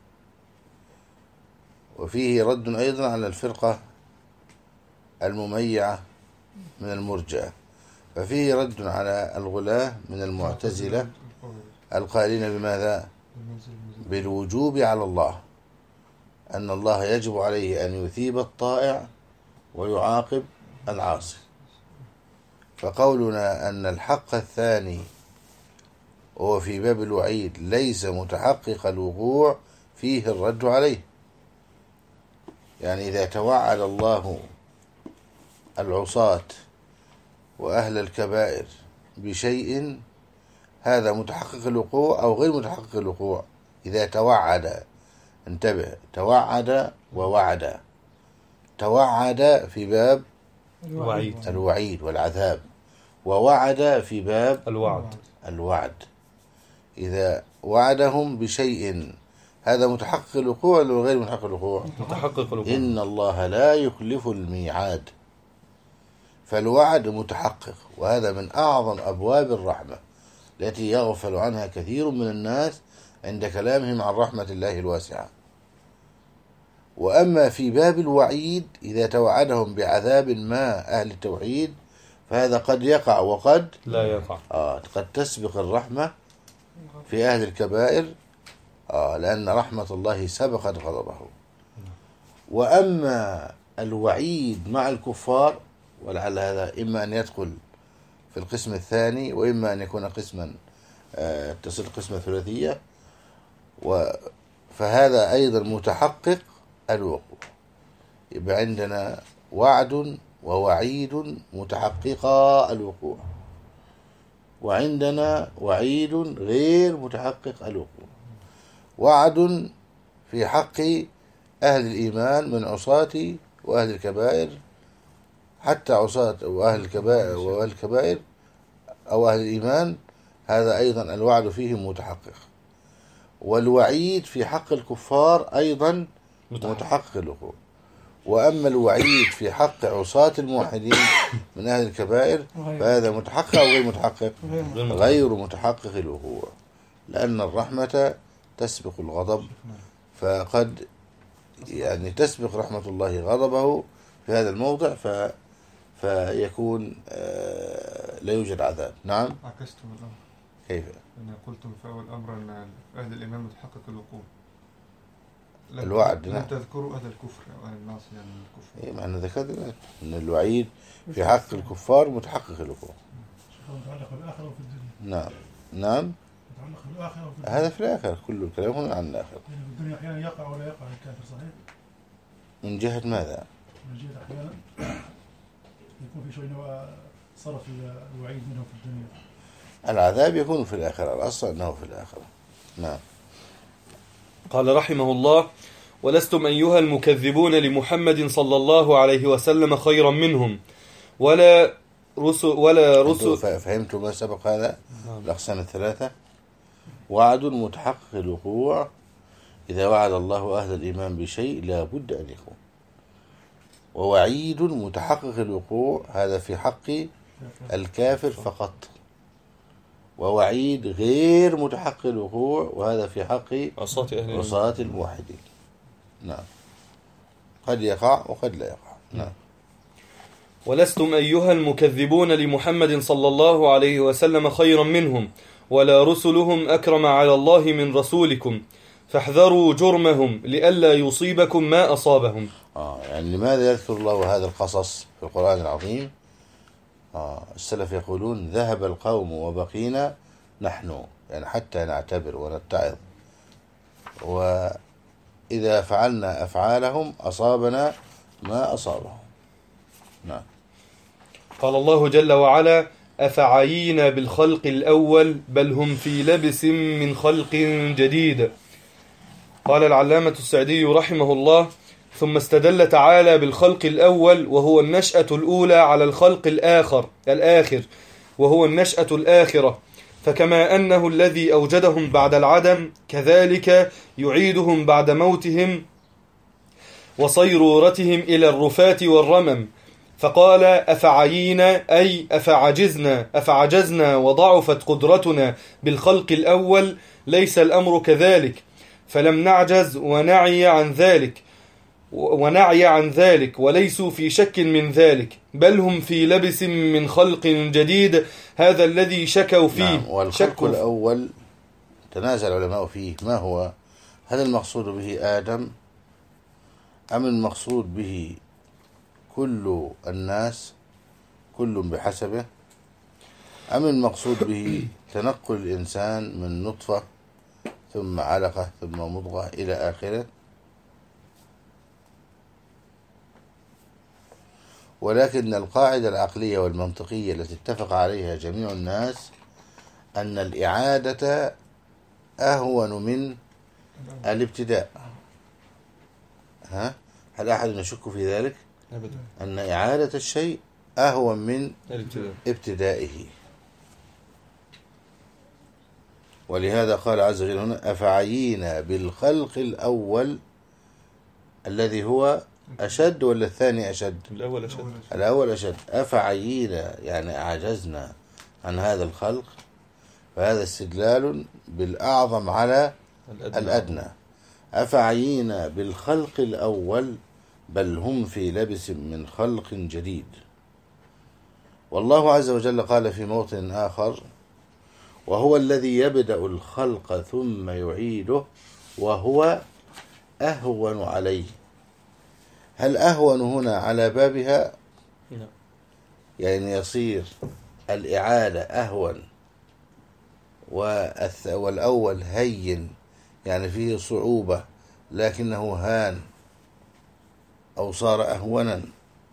[SPEAKER 2] وفيه رد أيضا على الفرقة المميعة من المرجئة. ففيه رد على الغلاة من المعتزلة القائلين بماذا؟ بالوجوب على الله، أن الله يجب عليه أن يثيب الطائع ويعاقب العاصي. فقولنا أن الحق الثاني وهو في باب الوعيد ليس متحقق الوقوع فيه الرد عليه. يعني إذا توعد الله العصاة وأهل الكبائر بشيء هذا متحقق الوقوع أو غير متحقق الوقوع. إذا توعد، انتبه، توعد ووعد. توعد في باب الوعيد والعذاب، ووعد في باب الوعد. إذا وعدهم بشيء هذا متحقق الوقوع ولا غير متحقق الوقوع؟
[SPEAKER 1] متحقق الوقوع.
[SPEAKER 2] إن الله لا يخلف الميعاد. فالوعد متحقق، وهذا من أعظم أبواب الرحمة التي يغفل عنها كثير من الناس عند كلامهم عن رحمة الله الواسعة. وأما في باب الوعيد إذا توعدهم بعذاب ما أهل التوحيد فهذا قد يقع وقد
[SPEAKER 1] لا يقع.
[SPEAKER 2] قد تسبق الرحمة في أهل الكبائر، لأن رحمة الله سبقت غضبه. وأما الوعيد مع الكفار، ولعل هذا إما أن يدخل في القسم الثاني وإما أن يكون قسما تصل قسمة ثلاثية، فهذا أيضا متحقق الوقوع. يبقى عندنا وعد ووعيد متحققا الوقوع، وعندنا وعيد غير متحقق الوقوع. وعد في حق أهل الإيمان من عصاة وأهل الكبائر، حتى عصاة وأهل الكبائر وأهل الكبائر أو أهل الإيمان، هذا أيضا الوعد فيه متحقق. والوعيد في حق الكفار أيضا متحقق الوقوع. وأما الوعيد في حق عصاة الموحدين من أهل الكبائر فهذا متحقق أو غير متحقق؟ غير متحقق الوقوع، لأن الرحمة تسبق الغضب، فقد يعني تسبق رحمة الله غضبه في هذا الموضع فيكون لا يوجد عذاب. نعم.
[SPEAKER 3] عكستم الأمر.
[SPEAKER 2] كيف؟
[SPEAKER 3] أنا قلتم في أول أمر أن أهل الإيمان متحقق الوقوع.
[SPEAKER 2] الوعد
[SPEAKER 3] لم تذكروا أهل الكفر أو أهل الناصر يعني الكفر.
[SPEAKER 2] إيه، معنى ذكرنا أن الوعيد في حق الكفار متحقق الوقوع.
[SPEAKER 4] متعلق بالآخرة وفي الدنيا.
[SPEAKER 2] نعم.
[SPEAKER 4] متعلق بالآخرة وفي الدنيا.
[SPEAKER 2] هذا في الآخرة، كل الكلام هنا عن الآخرة.
[SPEAKER 4] يعني في الدنيا أحيانا يقع ولا يقع الكافر، صحيح؟
[SPEAKER 2] من جهة ماذا؟
[SPEAKER 4] من جهة أحيانا يكون في شيء صرف الوعيد منه في الدنيا.
[SPEAKER 2] العذاب يكون في الآخرة، الأصل أنه في الآخرة. نعم.
[SPEAKER 1] قال رحمه الله: ولستم أيها المكذبون لمحمد صلى الله عليه وسلم خيرا منهم ولا رسل.
[SPEAKER 2] فهمتوا ما سبق هذا؟ الأقسام الثلاثة. وعد متحقق الوقوع، إذا وعد الله أهل الإيمان بشيء لا بد أن يكون. ووعيد متحقق الوقوع، هذا في حق الكافر فقط. ووعيد غير متحقق الوقوع، وهذا في حق عصاة الموحدين. نعم. قد يقع وقد لا يقع. نعم.
[SPEAKER 1] ولستم أيها المكذبون لمحمد صلى الله عليه وسلم خيرا منهم ولا رسلهم أكرم على الله من رسولكم فاحذروا جرمهم لئلا يصيبكم ما أصابهم.
[SPEAKER 2] يعني لماذا يذكر الله هذا القصص في القرآن العظيم؟ السلف يقولون ذهب القوم وبقينا نحن، يعني حتى نعتبر ونتعظ، وإذا فعلنا أفعالهم أصابنا ما أصابهم. نعم.
[SPEAKER 1] قال الله جل وعلا: أفعينا بالخلق الأول بل هم في لبس من خلق جديد. قال العلامة السعدي رحمه الله: ثم استدل تعالى بالخلق الأول وهو النشأة الأولى على الخلق الآخر وهو النشأة الآخرة، فكما أنه الذي أوجدهم بعد العدم كذلك يعيدهم بعد موتهم وصيرورتهم إلى الرفات والرمم. فقال أفعينا أي أفعجزنا وضعفت قدرتنا بالخلق الأول، ليس الأمر كذلك، فلم نعجز ونعي عن ذلك وليسوا في شك من ذلك، بل هم في لبس من خلق جديد، هذا الذي شكوا فيه.
[SPEAKER 2] نعم. والخلق الأول تنازع العلماء فيه، ما هو؟ هل المقصود به آدم أم المقصود به كل الناس كل بحسبه، أم المقصود به تنقل الإنسان من نطفة ثم علقة ثم مضغة إلى آخره؟ ولكن القاعدة العقلية والمنطقية التي اتفق عليها جميع الناس أن الإعادة أهون من الابتداء. هل أحد يشك في ذلك؟
[SPEAKER 1] أبدا.
[SPEAKER 2] أن إعادة الشيء أهون من ابتدائه. ولهذا قال عز وجل هنا أفعينا بالخلق الأول الذي هو أشد ولا الثاني أشد؟ الأول أشد. أفعينا يعني أعجزنا عن هذا الخلق، فهذا استدلال بالأعظم على الأدنى. أفعينا بالخلق الأول بل هم في لبس من خلق جديد. والله عز وجل قال في موطن آخر وهو الذي يبدأ الخلق ثم يعيده وهو أهون عليه. هل أهون هنا على بابها؟ يعني يصير الإعادة أهون والأول هين، يعني فيه صعوبة لكنه هان أو صار أهونا.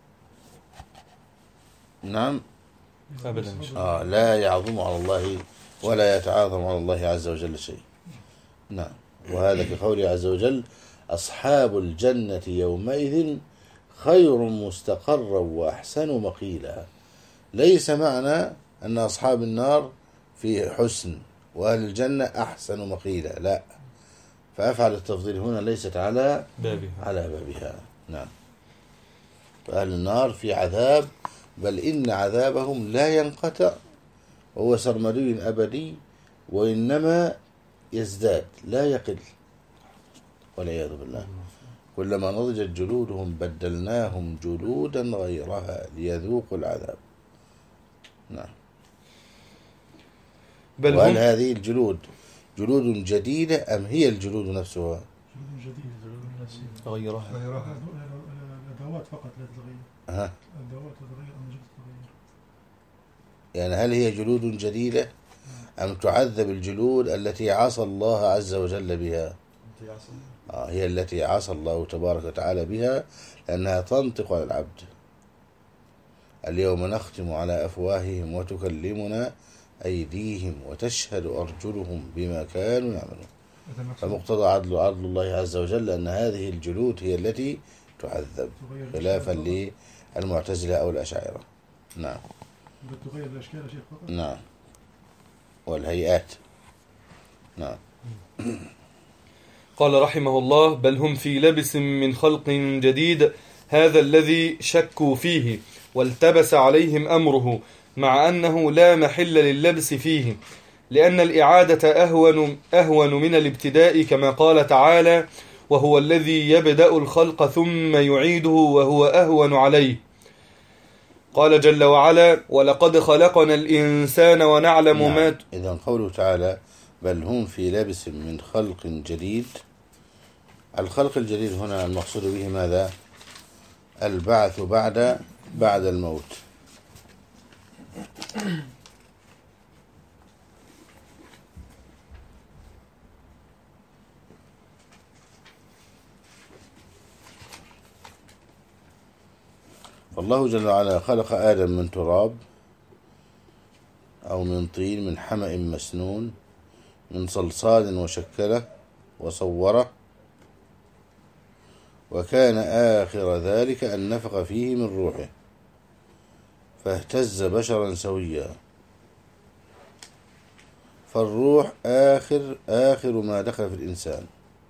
[SPEAKER 2] نعم. لا يعظم على الله ولا يتعاظم على الله عز وجل شيء. نعم. وهذا كقوله عز وجل أصحاب الجنة يومئذ خير مستقرا وأحسن مقيلا. ليس معنى أن أصحاب النار في حسن وأهل الجنة أحسن مقيلا، لا، فأفعل التفضيل هنا ليست على بابها. نعم. فأهل النار في عذاب، بل إن عذابهم لا ينقطع وهو سرمدي أبدي، وإنما يزداد لا يقل والعياذ بالله. كلما نضجت جلودهم بدلناهم جلودا غيرها ليذوقوا العذاب. نعم. وهل هذه الجلود جلود جديدة أم هي الجلود نفسها؟
[SPEAKER 4] جلود جديدة
[SPEAKER 1] غيرها.
[SPEAKER 4] الأدوات فقط لا تتغير. الأدوات تتغير أم الجلود تتغير؟
[SPEAKER 2] يعني هل هي جلود جديدة أم تعذب الجلود التي عصى الله عز وجل بها؟ هي التي عصى الله تبارك وتعالى بها، لأنها تنطق على العبد. اليوم نختم على أفواههم وتكلمنا أيديهم وتشهد أرجلهم بما كانوا يعملون. فمقتضى عدل الله عز وجل أن هذه الجلود هي التي تعذب، خلافا للمعتزلة أو الأشاعرة. نعم.
[SPEAKER 4] تغير الأشكال شيء فقط.
[SPEAKER 2] نعم. والهيئات. نعم.
[SPEAKER 1] قال رحمه الله بل هم في لبس من خلق جديد، هذا الذي شكوا فيه والتبس عليهم أمره، مع أنه لا محل لللبس فيه، لأن الإعادة أهون من الابتداء، كما قال تعالى وهو الذي يبدأ الخلق ثم يعيده وهو أهون عليه. قال جل وعلا ولقد خلقنا الإنسان ونعلم ما.
[SPEAKER 2] إذن قوله تعالى بل هم في لبس من خلق جديد، الخلق الجديد هنا المقصود به ماذا؟ البعث بعد الموت. فالله جل وعلا خلق آدم من تراب أو من طين من حمأ مسنون من صلصال وشكله وصوره، وكان آخر ذلك أن نفخ فيه من روحه فاهتز بشرا سويا. فالروح آخر ما دخل في الإنسان.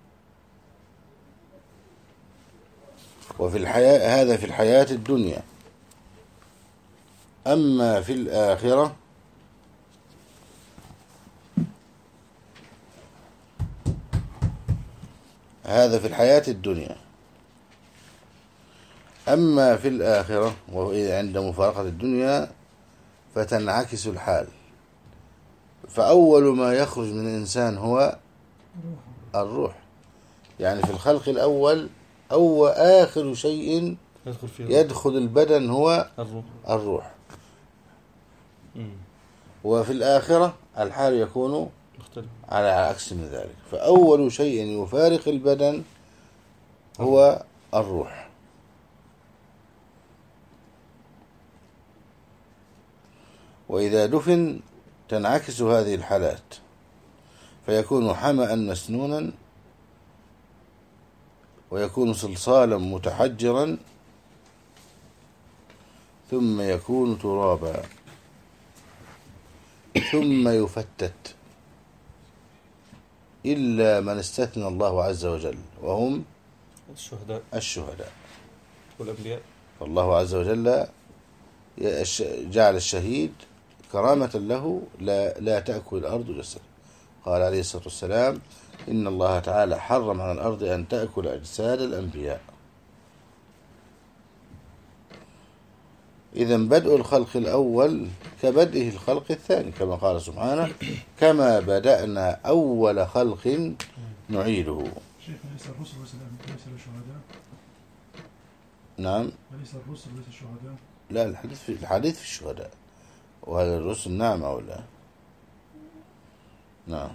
[SPEAKER 2] وفي الحياة هذا في الحياة الدنيا. أما في الآخرة هذا في الحياة الدنيا. أما في الآخرة وإذا عند مفارقة الدنيا فتنعكس الحال. فأول ما يخرج من الإنسان هو الروح. يعني في الخلق الأول أو آخر شيء يدخل البدن هو الروح. وفي الآخرة الحال يكون على عكس من ذلك. فأول شيء يفارق البدن هو الروح. وإذا دفن تنعكس هذه الحالات فيكون حمأ مسنونا ويكون صلصالا متحجرا ثم يكون ترابا ثم يفتت إلا من استثنى الله عز وجل وهم الشهداء
[SPEAKER 1] والأنبياء.
[SPEAKER 2] فالله عز وجل جعل الشهيد كرامة له لا تأكل الأرض جسده. قال عليه الصلاة والسلام إن الله تعالى حرم على الأرض أن تأكل أجساد الأنبياء. إذن بدء الخلق الأول كبدء الخلق الثاني كما قال سبحانه كما بدأنا أول خلق نعيده.
[SPEAKER 4] شيخ ليس الرسل ليس الشهداء.
[SPEAKER 2] نعم
[SPEAKER 4] ليس الرسل ليس الشهداء.
[SPEAKER 2] لا الحديث في الشهداء وهذا الرسل نعم أو لا. نعم.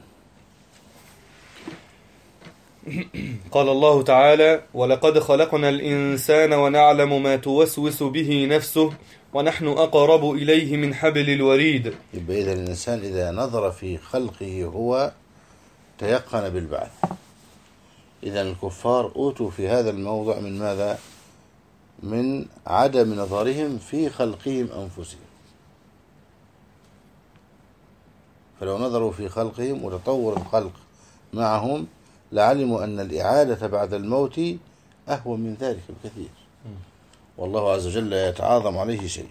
[SPEAKER 1] قال الله تعالى ولقد خلقنا الإنسان ونعلم ما توسوس به نفسه ونحن أقرب إليه من حبل الوريد.
[SPEAKER 2] يبقى إذا الإنسان إذا نظر في خلقه هو تيقن بالبعث. إذا الكفار أوتوا في هذا الموضع من ماذا؟ من عدم نظرهم في خلقهم أنفسهم. فلو نظروا في خلقهم وتطور الخلق معهم لعلموا أن الإعادة بعد الموت أهون من ذلك بكثير. والله عز وجل لا يتعاظم عليه شيء.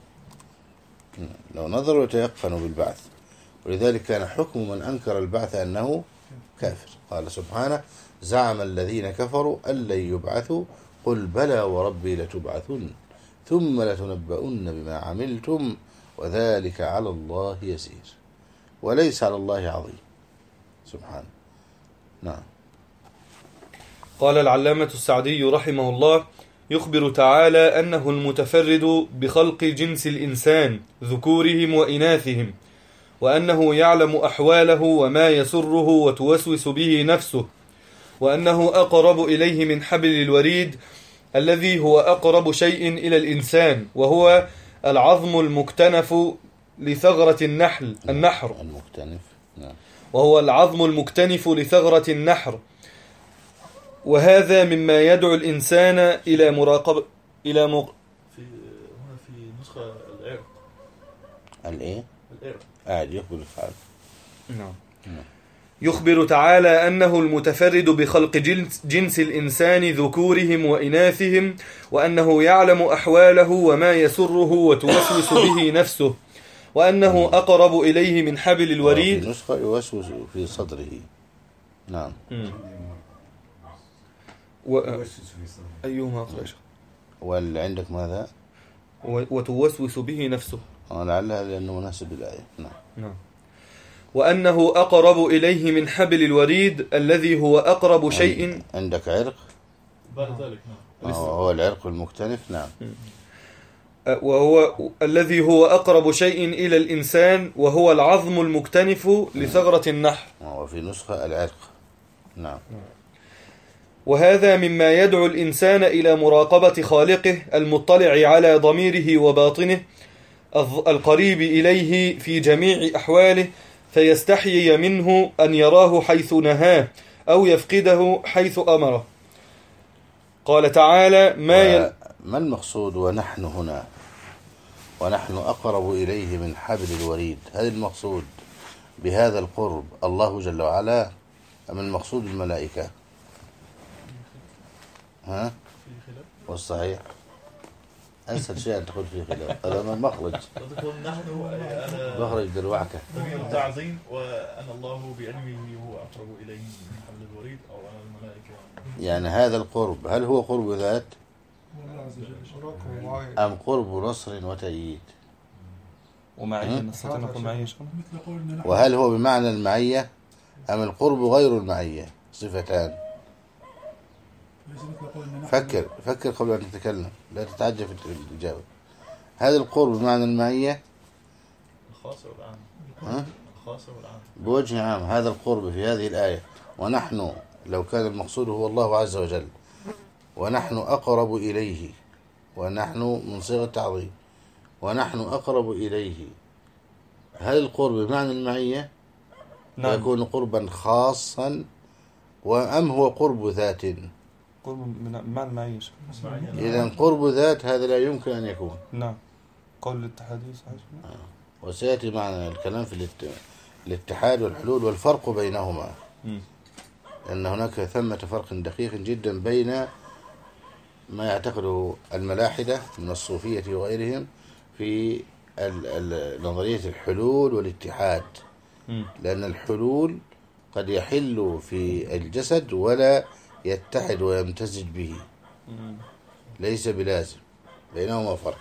[SPEAKER 2] لو نظروا يتيقنوا بالبعث. ولذلك كان حكم من أنكر البعث أنه كافر. قال سبحانه زعم الذين كفروا أن لن يبعثوا قل بلى وربي لتبعثن ثم لتنبؤن بما عملتم وذلك على الله يسير وليس على الله عظيم سبحانه. نعم.
[SPEAKER 1] قال العلامة السعدي رحمه الله يخبر تعالى أنه المتفرد بخلق جنس الإنسان ذكورهم وإناثهم وأنه يعلم أحواله وما يسره وتوسوس به نفسه وأنه أقرب إليه من حبل الوريد الذي هو أقرب شيء إلى الإنسان وهو العظم المكتنف لثغرة النحر
[SPEAKER 2] المكتنف. نعم.
[SPEAKER 1] وهو العظم المكتنف لثغرة النحر. وهذا مما يدعو الإنسان إلى مراقبة هنا
[SPEAKER 5] في نسخة العرق.
[SPEAKER 2] الإيه؟
[SPEAKER 5] العرق.
[SPEAKER 2] يخبر الفعل.
[SPEAKER 1] نعم. يخبر تعالى أنه المتفرد بخلق جنس الإنسان ذكورهم وإناثهم وأنه يعلم أحواله وما يسره وتوسوس به نفسه وأنه أقرب إليه من حبل الوريد.
[SPEAKER 2] في نسخة يوسوس في صدره. نعم.
[SPEAKER 1] أيهما أقرأ؟
[SPEAKER 2] واللي عندك ماذا؟
[SPEAKER 1] وتوسوس به نفسه.
[SPEAKER 2] لعلها لأنه مناسب الآية.
[SPEAKER 1] نعم. وأنه أقرب إليه من حبل الوريد الذي هو أقرب شيء.
[SPEAKER 2] عندك عرق؟
[SPEAKER 5] بعد ذلك نعم.
[SPEAKER 2] هو العرق المكتنف. نعم.
[SPEAKER 1] وهو الذي هو أقرب شيء إلى الإنسان وهو العظم المكتنف لثغرة النحر.
[SPEAKER 2] وفي نسخة العرق. نعم.
[SPEAKER 1] وهذا مما يدعو الإنسان إلى مراقبة خالقه المطلع على ضميره وباطنه القريب إليه في جميع أحواله فيستحيي منه أن يراه حيث نهاه أو يفقده حيث أمره. قال تعالى
[SPEAKER 2] ما المقصود ونحن هنا؟ ونحن أقرب إليه من حبل الوريد، هل المقصود بهذا القرب الله جل وعلا أم المقصود الملائكة؟ ها؟ والصحيح أسهل شيء أن تقول فيه خلاف، هذا من مخرج
[SPEAKER 5] تقول نحن أنا
[SPEAKER 2] مخرج دلوعكة
[SPEAKER 5] ضمير تعظيم، وأن الله بعلمه هو أقرب إليه من حبل الوريد، أو أنا الملائكة.
[SPEAKER 2] يعني هذا القرب هل هو قرب ذات
[SPEAKER 4] والله عز وجل
[SPEAKER 3] رقم معين.
[SPEAKER 2] أم قرب نصر وتأييد؟
[SPEAKER 1] ومعية نستطيع نقول معية شكرا.
[SPEAKER 4] مثل قولنا نحن
[SPEAKER 2] وهل هو بمعنى المعية أم القرب غير المعية؟ صفتان.
[SPEAKER 4] ليس مثل قولنا نحن
[SPEAKER 2] فكر قبل أن تتكلم، لا تتعجل في الإجابة. هل القرب بمعنى المعية
[SPEAKER 5] الخاصة والعام.
[SPEAKER 2] ها؟
[SPEAKER 5] الخاصة والعام.
[SPEAKER 2] بوجه عام هذا القرب في هذه الآية، ونحن لو كان المقصود هو الله عز وجل، ونحن أقرب إليه، ونحن من صيغة التعظيم، ونحن أقرب إليه، هل القرب بمعنى المعية
[SPEAKER 1] نعم.
[SPEAKER 2] يكون قربا خاصا أم هو قرب ذات؟
[SPEAKER 1] قرب من معنى المعية شكرا.
[SPEAKER 2] إذا قرب ذات هذا لا يمكن أن يكون.
[SPEAKER 1] نعم. قول الاتحادي صحيح.
[SPEAKER 2] وسيأتي معنا الكلام في الاتحاد والحلول والفرق بينهما، لأن هناك ثمة فرق دقيق جدا بين ما يعتقده الملاحدة من الصوفية وغيرهم في نظرية الحلول والاتحاد. لأن الحلول قد يحل في الجسد ولا يتحد ويمتزج به، ليس بلازم، بينهما فرق.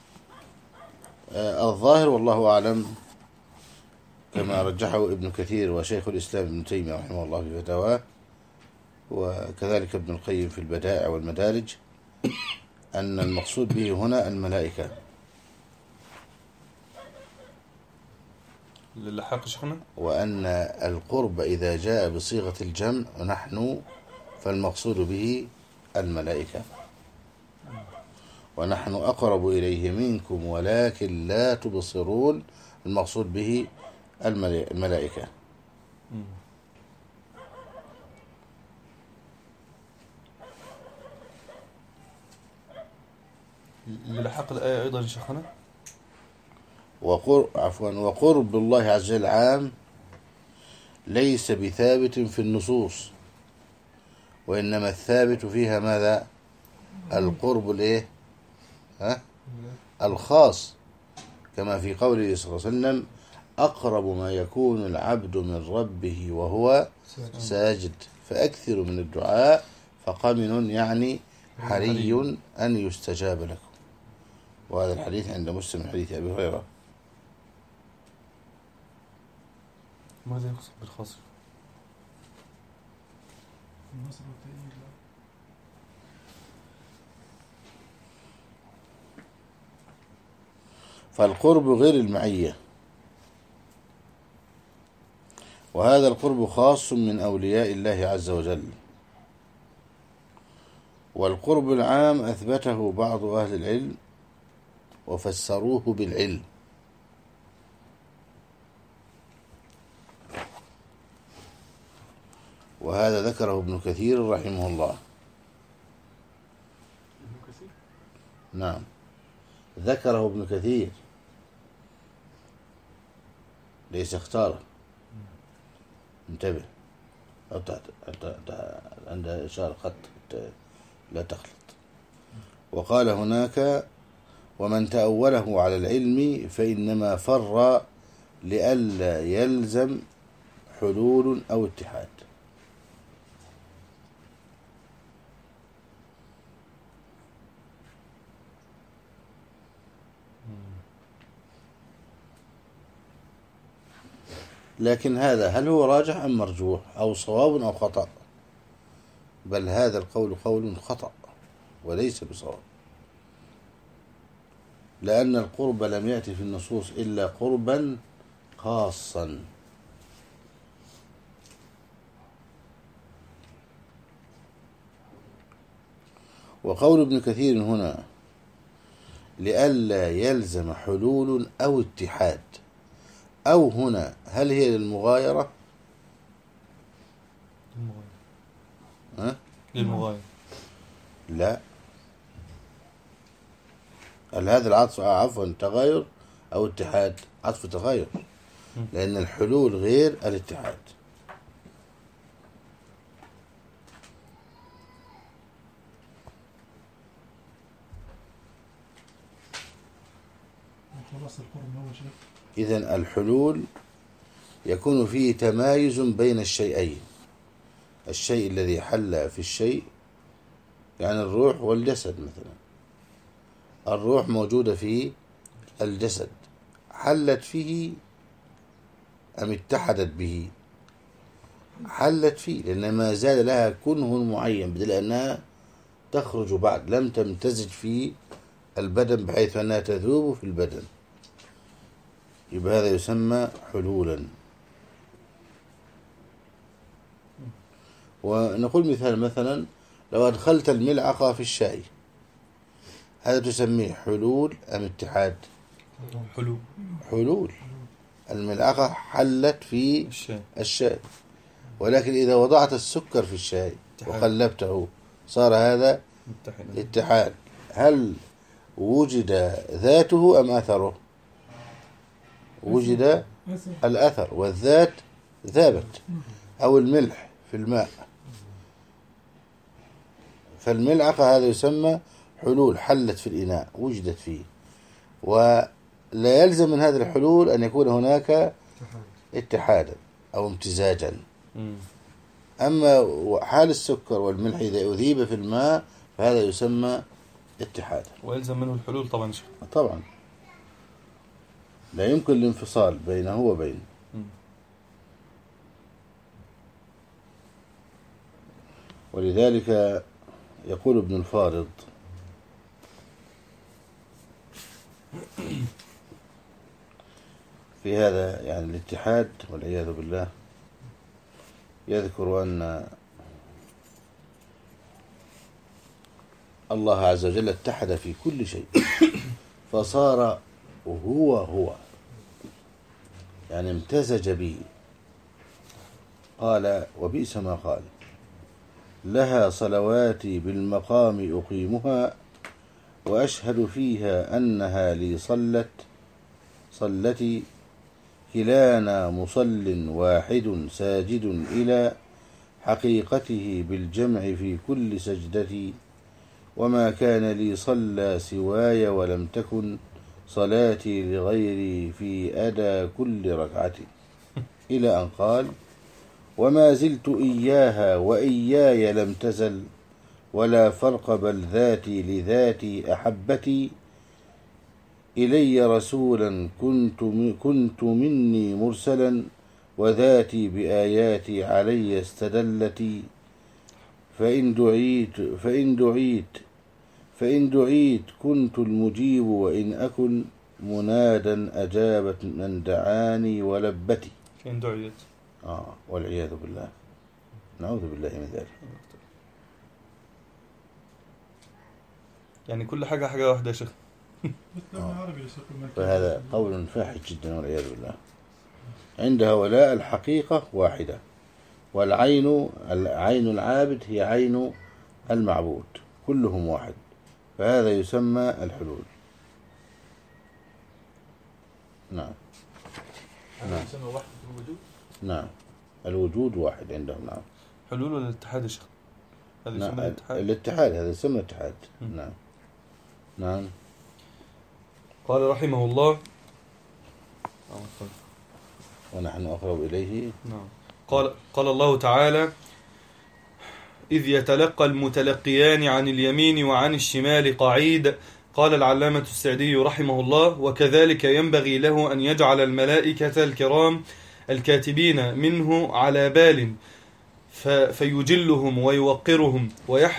[SPEAKER 2] الظاهر والله أعلم كما رجحه ابن كثير وشيخ الإسلام ابن تيمية رحمه الله في فتاواه، وكذلك ابن القيم في البدائع والمدارج، أن المقصود به هنا الملائكة.
[SPEAKER 1] للحق شيخنا.
[SPEAKER 2] وأن القرب إذا جاء بصيغة الجمع نحن فالمقصود به الملائكة. ونحن أقرب إليه منكم ولكن لا تبصرون، المقصود به الملائكة.
[SPEAKER 1] للحق الآية أيضا شيخنا.
[SPEAKER 2] وقرب الله عز وجل عام ليس بثابت في النصوص، وإنما الثابت فيها ماذا؟ القرب الإيه؟ الخاص، كما في قوله صلى الله عليه وسلم أقرب ما يكون العبد من ربه وهو ساجد فأكثر من الدعاء فقمن، يعني حري أن يستجاب لكم. وهذا الحديث عند مسلم حديث أبي هريرة.
[SPEAKER 1] ماذا يقصد بالخاص؟
[SPEAKER 4] النصر والتأييد.
[SPEAKER 2] فالقرب غير المعية، وهذا القرب خاص من أولياء الله عز وجل. والقرب العام أثبته بعض أهل العلم وفسروه بالعلم، وهذا ذكره ابن كثير رحمه الله. نعم ذكره ابن كثير، ليس اختاره، انتبه عند إشارة خط لا تخلط. وقال هناك ومن تأوله على العلم فإنما فر لئلا يلزم حلول أو اتحاد. لكن هذا هل هو راجح أم مرجوح أو صواب أو خطأ؟ بل هذا القول قول خطأ وليس بصواب، لأن القرب لم يأتي في النصوص إلا قربا خاصا. وقول ابن كثير هنا لئلا يلزم حلول أو اتحاد، أو هنا هل هي للمغايرة؟
[SPEAKER 1] للمغايرة.
[SPEAKER 2] لا، هل هذا العطف عفوا تغاير أو اتحاد؟ عطف تغاير، لأن الحلول غير الاتحاد.
[SPEAKER 4] خلاص القرن هو شيء.
[SPEAKER 2] إذن الحلول يكون فيه تمايز بين الشيئين، الشيء الذي حل في الشيء، يعني الروح والجسد مثلا. الروح موجودة في الجسد، حلت فيه أم اتحدت به؟ حلت فيه، لأن ما زال لها كنه معين، بدل أنها تخرج بعد، لم تمتزج في البدن بحيث أنها تذوب في البدن، يبقى هذا يسمى حلولا. ونقول مثلا لو أدخلت الملعقة في الشاي، هذا تسميه حلول أم اتحاد؟ حلول. الملعقة حلت في الشاي، ولكن إذا وضعت السكر في الشاي وقلبته صار هذا اتحاد. هل وجد ذاته أم أثره؟ وجد الأثر، والذات ذابت، أو الملح في الماء. فالملعقة هذا يسمى حلول، حلت في الإناء، وجدت فيه. ولا يلزم من هذه الحلول أن يكون هناك اتحادا أو امتزاجا. أما حال السكر والملح إذا أذيب في الماء فهذا يسمى اتحادا،
[SPEAKER 1] ويلزم منه الحلول طبعا.
[SPEAKER 2] طبعا لا يمكن الانفصال بينه وبين. ولذلك يقول ابن الفارض: في هذا يعني الاتحاد والعياذ بالله، يذكر أن الله عز وجل اتحد في كل شيء فصار هو، يعني امتزج به. قال: وبئس ما قال، لها صلواتي بالمقام أقيمها، وأشهد فيها أنها لي صلتي، كلانا مصل واحد ساجد إلى حقيقته بالجمع في كل سجدتي، وما كان لي صلى سواي، ولم تكن صلاتي لغيري في أدى كل ركعتي، إلى أن قال: وما زلت إياها وإياي لم تزل، ولا فرق بل ذاتي لذاتي أحبتي، إلي رسولا كنت مني مرسلا، وذاتي بآياتي علي استدلتي، فإن دعيت كنت المجيب، وإن أكن منادا أجابت من دعاني ولبتي.
[SPEAKER 1] فإن دعيت
[SPEAKER 2] والعياذ بالله، نعوذ بالله من ذلك.
[SPEAKER 1] يعني كل حاجة واحدة يا شيخ.
[SPEAKER 2] فهذا قول فاحش جدا والعياذ بالله. عند هؤلاء الحقيقة واحدة، والعين العابد هي عين المعبود، كلهم واحد، فهذا يسمى الحلول. نعم.
[SPEAKER 5] يسمى وحدة الوجود.
[SPEAKER 2] نعم، الوجود واحد عندهم. نعم.
[SPEAKER 1] حلول ولا الاتحاد يا شيخ؟ هذا
[SPEAKER 2] نعم.
[SPEAKER 1] يسمى
[SPEAKER 2] الاتحاد هذا يسمى اتحاد. نعم.
[SPEAKER 1] قال رحمه الله:
[SPEAKER 2] ونحن أقرب إليه.
[SPEAKER 1] نعم. قال الله تعالى: إذ يتلقى المتلقيان عن اليمين وعن الشمال قعيد. قال العلامة السعدي رحمه الله: وكذلك ينبغي له أن يجعل الملائكة الكرام الكاتبين منه على بال، فيجلهم ويوقرهم،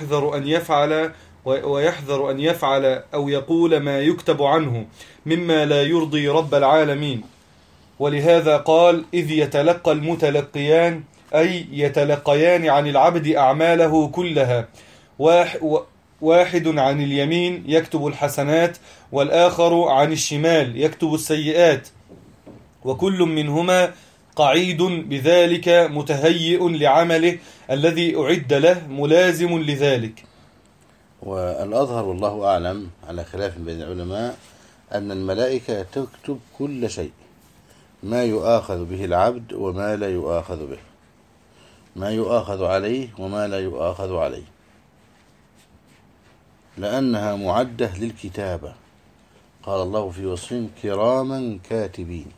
[SPEAKER 1] ويحذر أن يفعل أو يقول ما يكتب عنه مما لا يرضي رب العالمين. ولهذا قال: إذ يتلقى المتلقيان، أي يتلقيان عن العبد أعماله كلها، واحد عن اليمين يكتب الحسنات، والآخر عن الشمال يكتب السيئات، وكل منهما قعيد بذلك متهيئ لعمله الذي أعد له، ملازم لذلك.
[SPEAKER 2] والأظهر والله أعلم على خلاف بين العلماء أن الملائكة تكتب كل شيء، ما يؤاخذ به العبد وما لا يؤاخذ به، ما يؤاخذ عليه وما لا يؤاخذ عليه، لأنها معدة للكتابة. قال الله في وصفهم كراما كاتبين.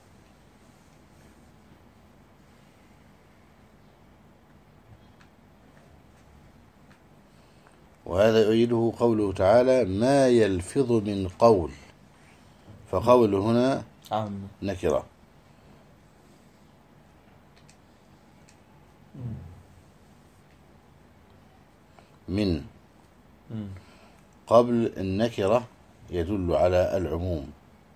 [SPEAKER 2] وهذا يؤيده قوله تعالى ما يلفظ من قول، فقول هنا نكرة. من قبل النكرة يدل على العموم.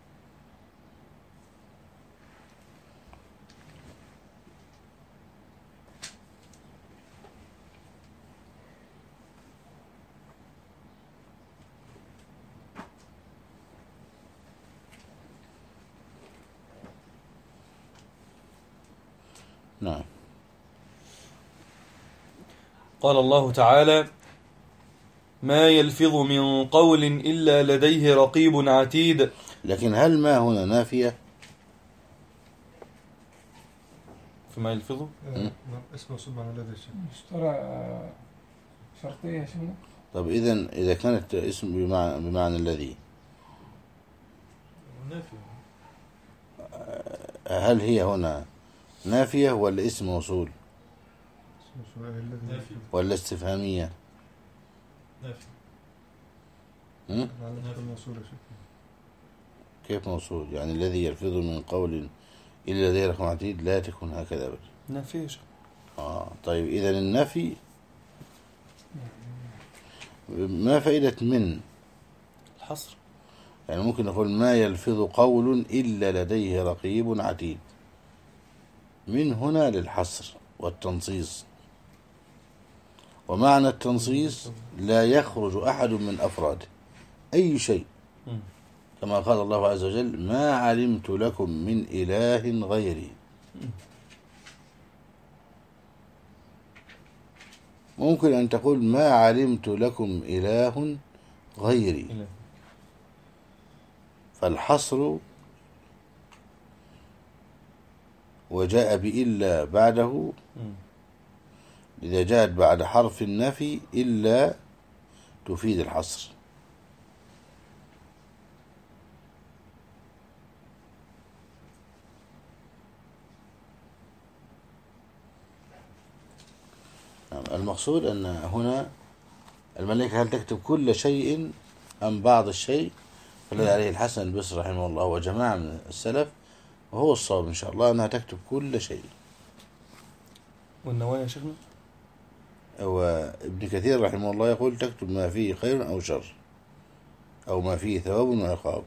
[SPEAKER 2] نعم.
[SPEAKER 1] قال الله تعالى ما يلفظ من قول إلا لديه رقيب عتيد.
[SPEAKER 2] لكن هل ما هنا نافية؟
[SPEAKER 1] فما يلفظ
[SPEAKER 3] اسمه سبحان الذي
[SPEAKER 6] اشترى شرطية شنو؟
[SPEAKER 2] طب إذا كانت اسم بمعنى الذي، هل هي هنا نافية ولا اسم موصول ولا استفهامية؟ كيف موصول؟ يعني الذي يلفظ من قول إلا لديه رقم عتيد لا تكون هكذا أبدا.
[SPEAKER 1] نافية.
[SPEAKER 2] طيب إذا النفي ما فائدة من
[SPEAKER 1] الحصر؟
[SPEAKER 2] يعني ممكن نقول ما يلفظ قول إلا لديه رقيب عتيد، من هنا للحصر والتنصيص، ومعنى التنصيص لا يخرج أحد من أفراده أي شيء، كما قال الله عز وجل ما علمت لكم من إله غيري. ممكن أن تقول ما علمت لكم إله غيري، فالحصر وجاء بإلا بعده، إذا جاءت بعد حرف النفي إلا تفيد الحصر. المقصود أن هنا الملائكة هل تكتب كل شيء أم بعض الشيء؟ فالذي عليه الحسن البصري رحمه الله وجماعة من السلف وهو الصواب إن شاء الله أنها تكتب كل شيء.
[SPEAKER 1] والنوايا شيخنا؟
[SPEAKER 2] وابن كثير رحمه الله يقول تكتب ما فيه خير أو شر أو ما فيه ثواب وعقاب.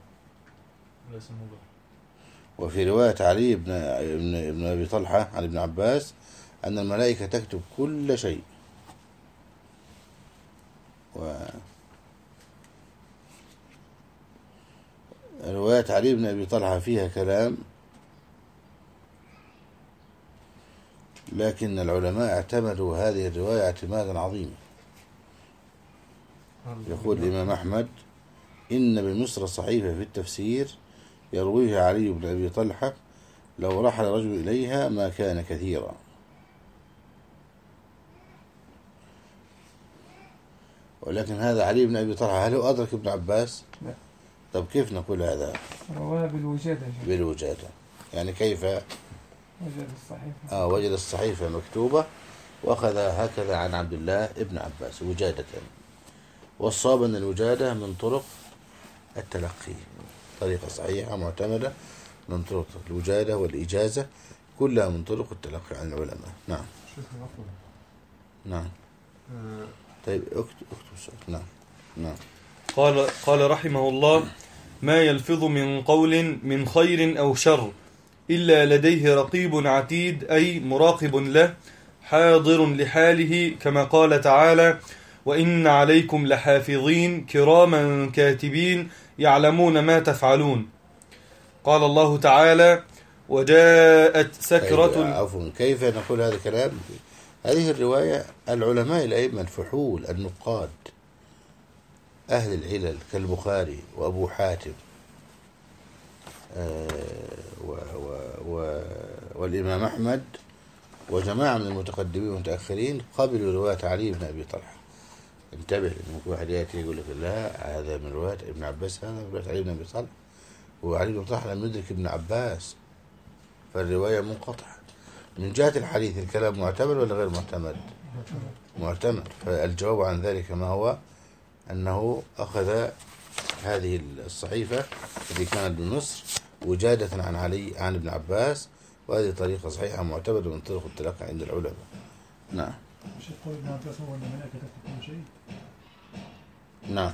[SPEAKER 2] وفي رواية علي بن أبي طلحة عن ابن عباس أن الملائكة تكتب كل شيء. رواية علي بن أبي طلحة فيها كلام، لكن العلماء اعتمدوا هذه الرواية اعتمادا عظيما. يقول الإمام أحمد إن بمصر صحيفة في التفسير يرويها علي بن أبي طلحة لو رحل رجل إليها ما كان كثيرا. ولكن هذا علي بن أبي طلحة هل هو أدرك ابن عباس؟
[SPEAKER 6] لا.
[SPEAKER 2] طب كيف نقول هذا؟
[SPEAKER 6] رواها بالوجادة.
[SPEAKER 2] بالوجادة يعني كيف؟
[SPEAKER 6] وجد الصحيفة.
[SPEAKER 2] وجد الصحيفة مكتوبة وأخذ هكذا عن عبد الله ابن عباس وجادة. والصواب أن الوجادة من طرق التلقي، طريقة صحيحة معتمدة من طرق الوجادة والإجازة، كلها من طرق التلقي عن العلماء. نعم. نعم. طيب اكتب سؤال. نعم.
[SPEAKER 1] قال رحمه الله ما يلفظ من قول من خير أو شر إلا لديه رقيب عتيد، أي مراقب له حاضر لحاله، كما قال تعالى وإن عليكم لحافظين كراما كاتبين يعلمون ما تفعلون. قال الله تعالى وجاءت سكرة.
[SPEAKER 2] عفوا، كيف نقول هذا الكلام؟ هذه الرواية العلماء الأئمة الفحول النقاد أهل العلل كالبخاري وأبو حاتم والإمام أحمد وجماعة من المتقدمين والمتأخرين قبلوا رواية علي بن أبي طلحة. انتبه، لأن واحد يأتي يقول لك لا هذا من رواية ابن عباس، هذا من رواية علي بن أبي طلحة، وعلي بن طلحة لم يدرك ابن عباس، فالرواية منقطعة. من جهة الحديث الكلام معتمد ولا غير معتمد؟ معتمد. فالجواب عن ذلك ما هو؟ أنه أخذ هذه الصحيفة التي كانت بمصر وجادة عن علي عن ابن عباس، وهذه طريقة صحيحة معتمدة من طرق التلقي عند العلماء. نعم.
[SPEAKER 4] مش يقول ابن عباس هو أن الملائكة تكتب كل شيء؟
[SPEAKER 2] نعم.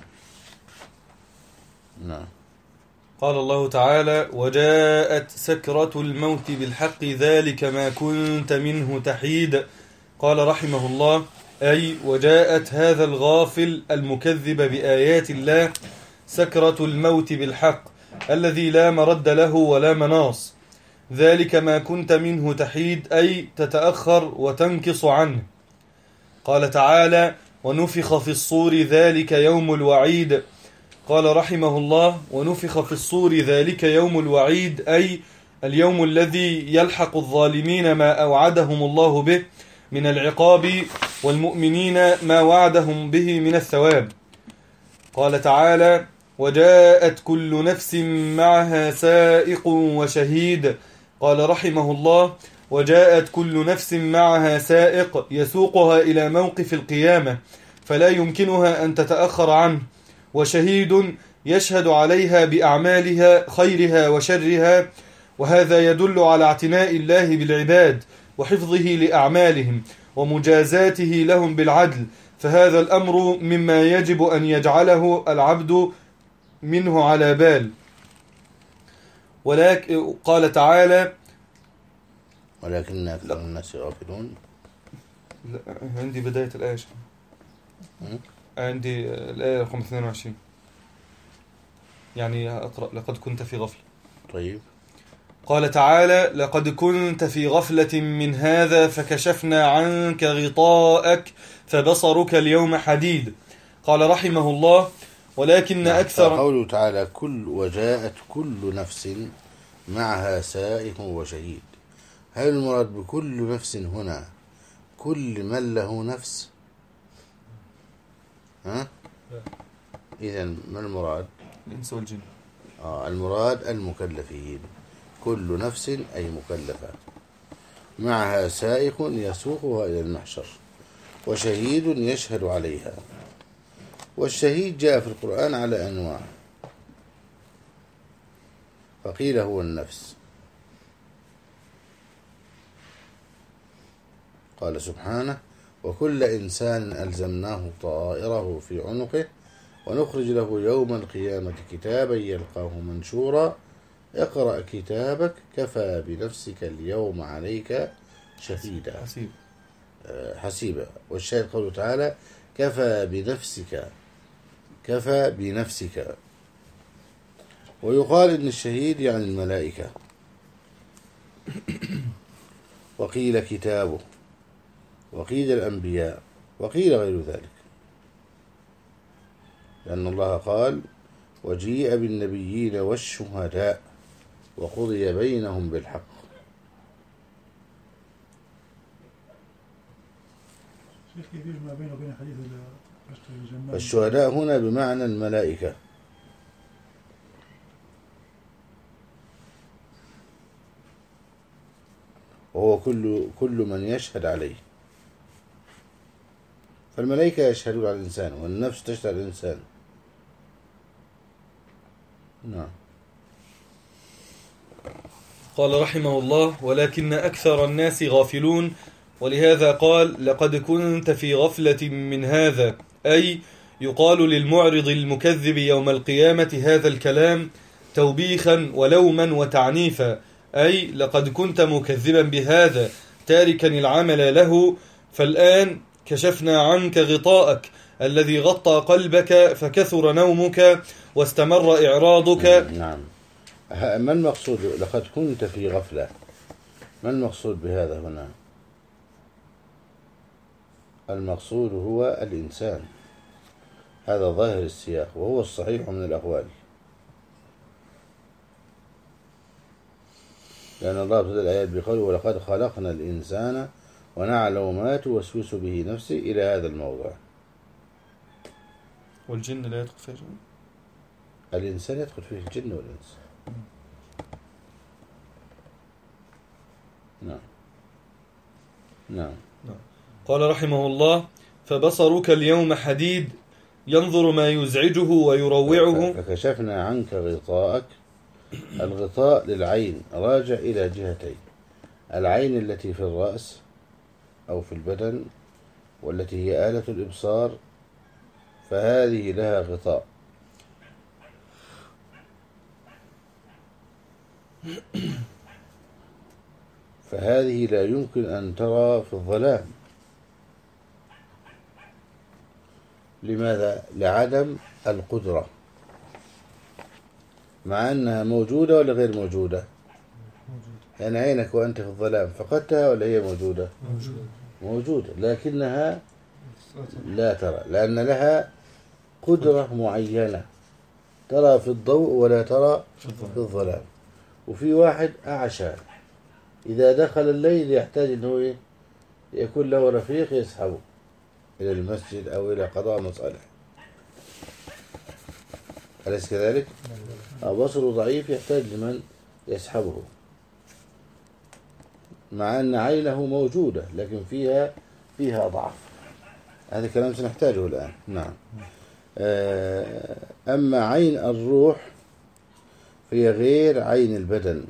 [SPEAKER 2] نعم.
[SPEAKER 1] قال الله تعالى: وجاءت سكرة الموت بالحق ذلك ما كنت منه تحيد. قال رحمه الله: أي وجاءت هذا الغافل المكذب بآيات الله سكرة الموت بالحق الذي لا مرد له ولا مناص، ذلك ما كنت منه تحيد، أي تتأخر وتنكص عنه. قال تعالى: ونفخ في الصور ذلك يوم الوعيد. قال رحمه الله: ونفخ في الصور ذلك يوم الوعيد، أي اليوم الذي يلحق الظالمين ما أوعدهم الله به من العقاب، والمؤمنين ما وعدهم به من الثواب. قال تعالى: وجاءت كل نفس معها سائق وشهيد. قال رحمه الله: وجاءت كل نفس معها سائق يسوقها إلى موقف القيامة فلا يمكنها أن تتأخر عنه، وشهيد يشهد عليها بأعمالها خيرها وشرها، وهذا يدل على اعتناء الله بالعباد وحفظه لأعمالهم ومجازاته لهم بالعدل، فهذا الأمر مما يجب أن يجعله العبد منه على بال. ولكن قال تعالى:
[SPEAKER 2] ولكن أكثر الناس غافلون.
[SPEAKER 1] عندي بداية الآية، عندي الآية رقم 22، يعني أقرأ: لقد كنت في غفلة.
[SPEAKER 2] طيب.
[SPEAKER 1] قال تعالى: لقد كنت في غفلة من هذا فكشفنا عنك غطاءك فبصرك اليوم حديد. قال رحمه الله: ولكن أكثر.
[SPEAKER 2] قوله تعالى وجاءت كل نفس معها سائق وشهيد، هل المراد بكل نفس هنا كل من له نفس؟ إذن ما المراد؟
[SPEAKER 1] الإنس والجن.
[SPEAKER 2] المراد المكلفين، كل نفس أي مكلفة، معها سائق يسوقها إلى المحشر، وشهيد يشهد عليها. والشهيد جاء في القرآن على أنواع، فقيل هو النفس. قال سبحانه: وكل إنسان ألزمناه طائره في عنقه ونخرج له يوم القيامة كتابا يلقاه منشورا اقرأ كتابك كفى بنفسك اليوم عليك شهيدا. حسيبا. والشاهد قوله تعالى: كفى بنفسك. ويقال إن الشهيد يعني الملائكة، وقيل كتابه، وقيل الأنبياء، وقيل غير ذلك، لأن الله قال: وجيء بالنبيين والشهداء وقضي بينهم بالحق.
[SPEAKER 4] شيخ كيف يجمع بينه وبين حديث الجمال؟
[SPEAKER 2] الشهداء هنا بمعنى الملائكة، وهو كل من يشهد عليه، فالملائكة يشهدون على الإنسان والنفس تشهد على الإنسان. نعم.
[SPEAKER 1] قال رحمه الله: ولكن أكثر الناس غافلون. ولهذا قال: لقد كنت في غفلة من هذا، أي يقال للمعرض المكذب يوم القيامة هذا الكلام توبيخا ولوما وتعنيفا، أي لقد كنت مكذبا بهذا تاركا العمل له، فالآن كشفنا عنك غطاءك الذي غطى قلبك فكثر نومك واستمر إعراضك.
[SPEAKER 2] نعم. ما المقصود لقد كنت في غفلة؟ ما المقصود بهذا هنا؟ المقصود هو الإنسان، هذا ظاهر السياق وهو الصحيح من الأقوال، لأن الله ابتدأ الآيات بقوله ولقد خلقنا الإنسان ونعلم ما توسوس به نفسه إلى هذا الموضع.
[SPEAKER 1] والجن لا يدخل فيه الجن؟
[SPEAKER 2] الإنسان يدخل فيه الجن والإنس. نعم. نعم.
[SPEAKER 1] قال رحمه الله فبصرك اليوم حديد ينظر ما يزعجه ويروعه.
[SPEAKER 2] فكشفنا عنك غطاءك. الغطاء للعين راجع إلى جهتين: العين التي في الرأس أو في البدن والتي هي آلة الإبصار، فهذه لها غطاء، فهذه لا يمكن أن ترى في الظلام. لماذا؟ لعدم القدرة، مع أنها موجودة ولا غير موجودة؟ يعني عينك وأنت في الظلام فقدتها ولا هي موجودة؟ موجودة، لكنها لا ترى، لأن لها قدرة معينة ترى في الضوء ولا ترى في الظلام. وفي واحد أعشى، إذا دخل الليل يحتاج أنه يكون له رفيق يسحبه إلى المسجد أو إلى قضاء مصالح، أليس كذلك؟ بصره ضعيف يحتاج لمن يسحبه، مع أن عينه موجودة لكن فيها ضعف. هذا الكلام سنحتاجه الآن. نعم. أما عين الروح فهي غير عين البدن،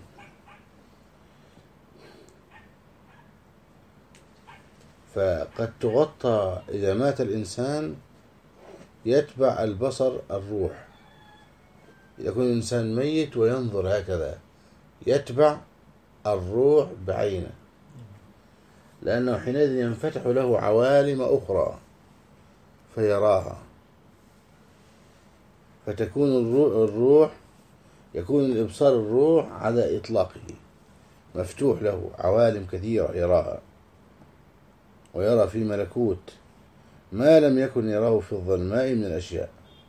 [SPEAKER 2] فقد تغطى إذا مات الإنسان يتبع البصر الروح، يكون الإنسان ميت وينظر هكذا يتبع الروح بعينه، لأنه حينئذ ينفتح له عوالم أخرى فيراها، فتكون الروح يكون الإبصار الروح على إطلاقه مفتوح له عوالم كثيرة يراها، ويرى في ملكوت ما لم يكن يراه في الظلماء من الأشياء.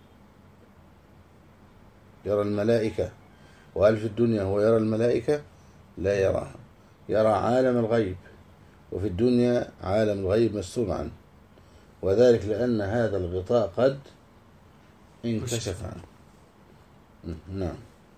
[SPEAKER 2] يرى الملائكة، وهل في الدنيا هو يرى الملائكة؟ لا يراها، يرى عالم الغيب، وفي الدنيا عالم الغيب مستور عنه، وذلك لأن هذا الغطاء قد انكشف عنه. نعم.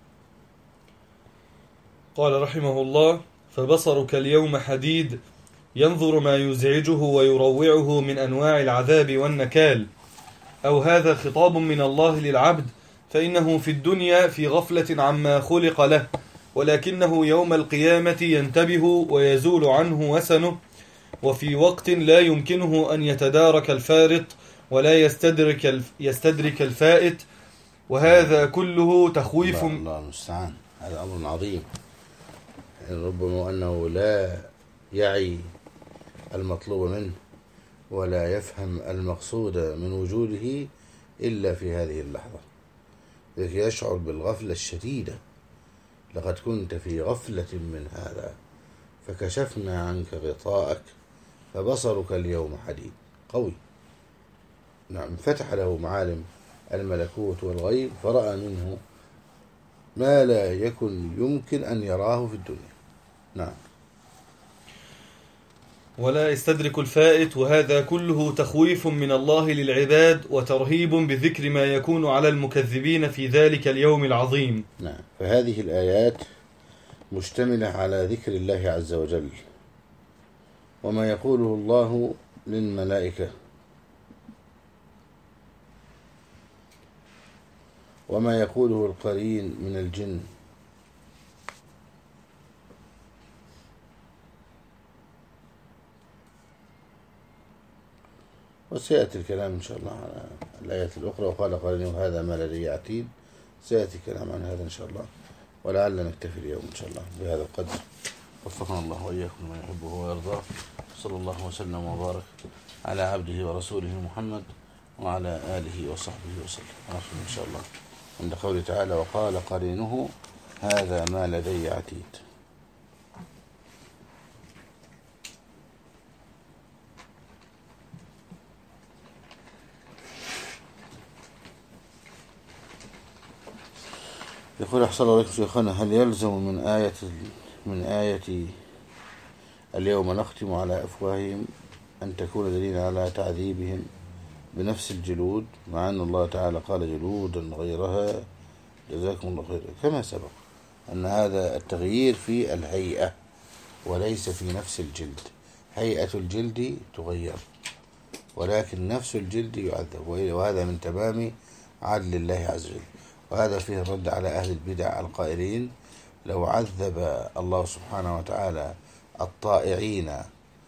[SPEAKER 1] قال رحمه الله فبصرك اليوم حديد ينظر ما يزعجه ويروعه من أنواع العذاب والنكال. أو هذا خطاب من الله للعبد، فإنه في الدنيا في غفلة عما خلق له، ولكنه يوم القيامة ينتبه ويزول عنه وسنه، وفي وقت لا يمكنه أن يتدارك الفارط ولا يستدرك الفائت، وهذا كله تخويف.
[SPEAKER 2] الله المستعان، هذا أمر عظيم. ربما أنه لا يعي المطلوب منه ولا يفهم المقصود من وجوده إلا في هذه اللحظة، لكي يشعر بالغفلة الشديدة. لقد كنت في غفلة من هذا فكشفنا عنك غطاءك فبصرك اليوم حديد قوي. نعم. فتح له معالم الملكوت والغيب فرأى منه ما لا يمكن أن يراه في الدنيا. نعم.
[SPEAKER 1] ولا يستدرك الفائت، وهذا كله تخويف من الله للعباد وترهيب بذكر ما يكون على المكذبين في ذلك اليوم العظيم.
[SPEAKER 2] نعم. فهذه الآيات مشتملة على ذكر الله عز وجل وما يقوله الله للملائكة وما يقوله القرين من الجن، وسيأتي الكلام إن شاء الله على الآيات الأخرى. وقال قرينه هذا ما لدي عتيد، سيأتي الكلام عن هذا إن شاء الله، ولعل نكتفي اليوم إن شاء الله بهذا القدر. وفقنا الله وإياكم لما يحبه ويرضاه. صلى الله وسلم وبارك على عبده ورسوله محمد وعلى آله وصحبه وسلم. آخر إن شاء الله عند قوله تعالى وقال قرينه هذا ما لدي عتيد. يقول أحسن الله عليكم شيخنا، هل يلزم من آية اليوم نختم على أفواههم أن تكون دليلا على تعذيبهم بنفس الجلود، مع أن الله تعالى قال جلودا غيرها جزاكم الله خيرا، كما سبق أن هذا التغيير في الهيئة وليس في نفس الجلد. هيئة الجلد تغير ولكن نفس الجلد يعذب، وهذا من تمام عدل الله عز وجل. وهذا فيه الرد على أهل البدع القائلين لو عذب الله سبحانه وتعالى الطائعين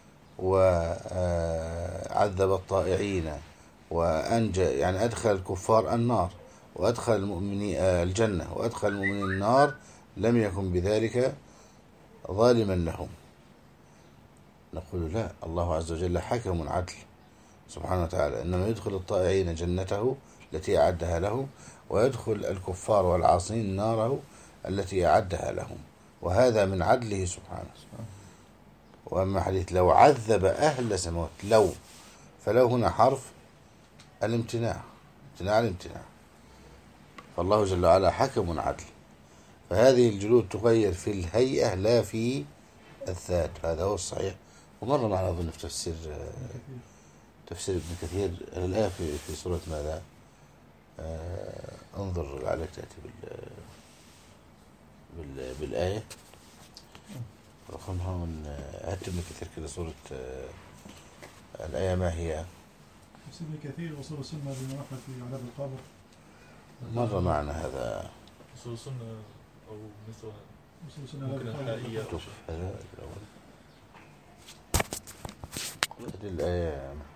[SPEAKER 2] وعذب الطائعين وأنجى، يعني أدخل الكفار النار وأدخل المؤمنين الجنة وأدخل المؤمنين النار، لم يكن بذلك ظالما لهم. نقول لا، الله عز وجل حكم عدل سبحانه وتعالى، إنما يدخل الطائعين جنته التي أعدها لهم، ويدخل الكفار والعاصين ناره التي أعدها لهم، وهذا من عدله سبحانه. وأما حديث لو عذب أهل السماوات، لو، فلو هنا حرف الامتناع، الامتناع. فالله جل وعلا حكم عدل، فهذه الجلود تغير في الهيئة لا في الذات، هذا هو الصحيح. ومر معنا أظن في تفسير ابن كثير الآية في سورة ماذا؟ انظر لعلك تأتي بالآية رقمها من هات ابن كثير كده، سورة الآية ما هي؟
[SPEAKER 4] تفسير ابن كثير وصول السنة بما رحمة في عذاب القبر.
[SPEAKER 2] مر معنا هذا
[SPEAKER 5] وصول السنة أو مثل
[SPEAKER 4] وصول السنة
[SPEAKER 5] ممكن الحائية.
[SPEAKER 2] هذا الأول. الآية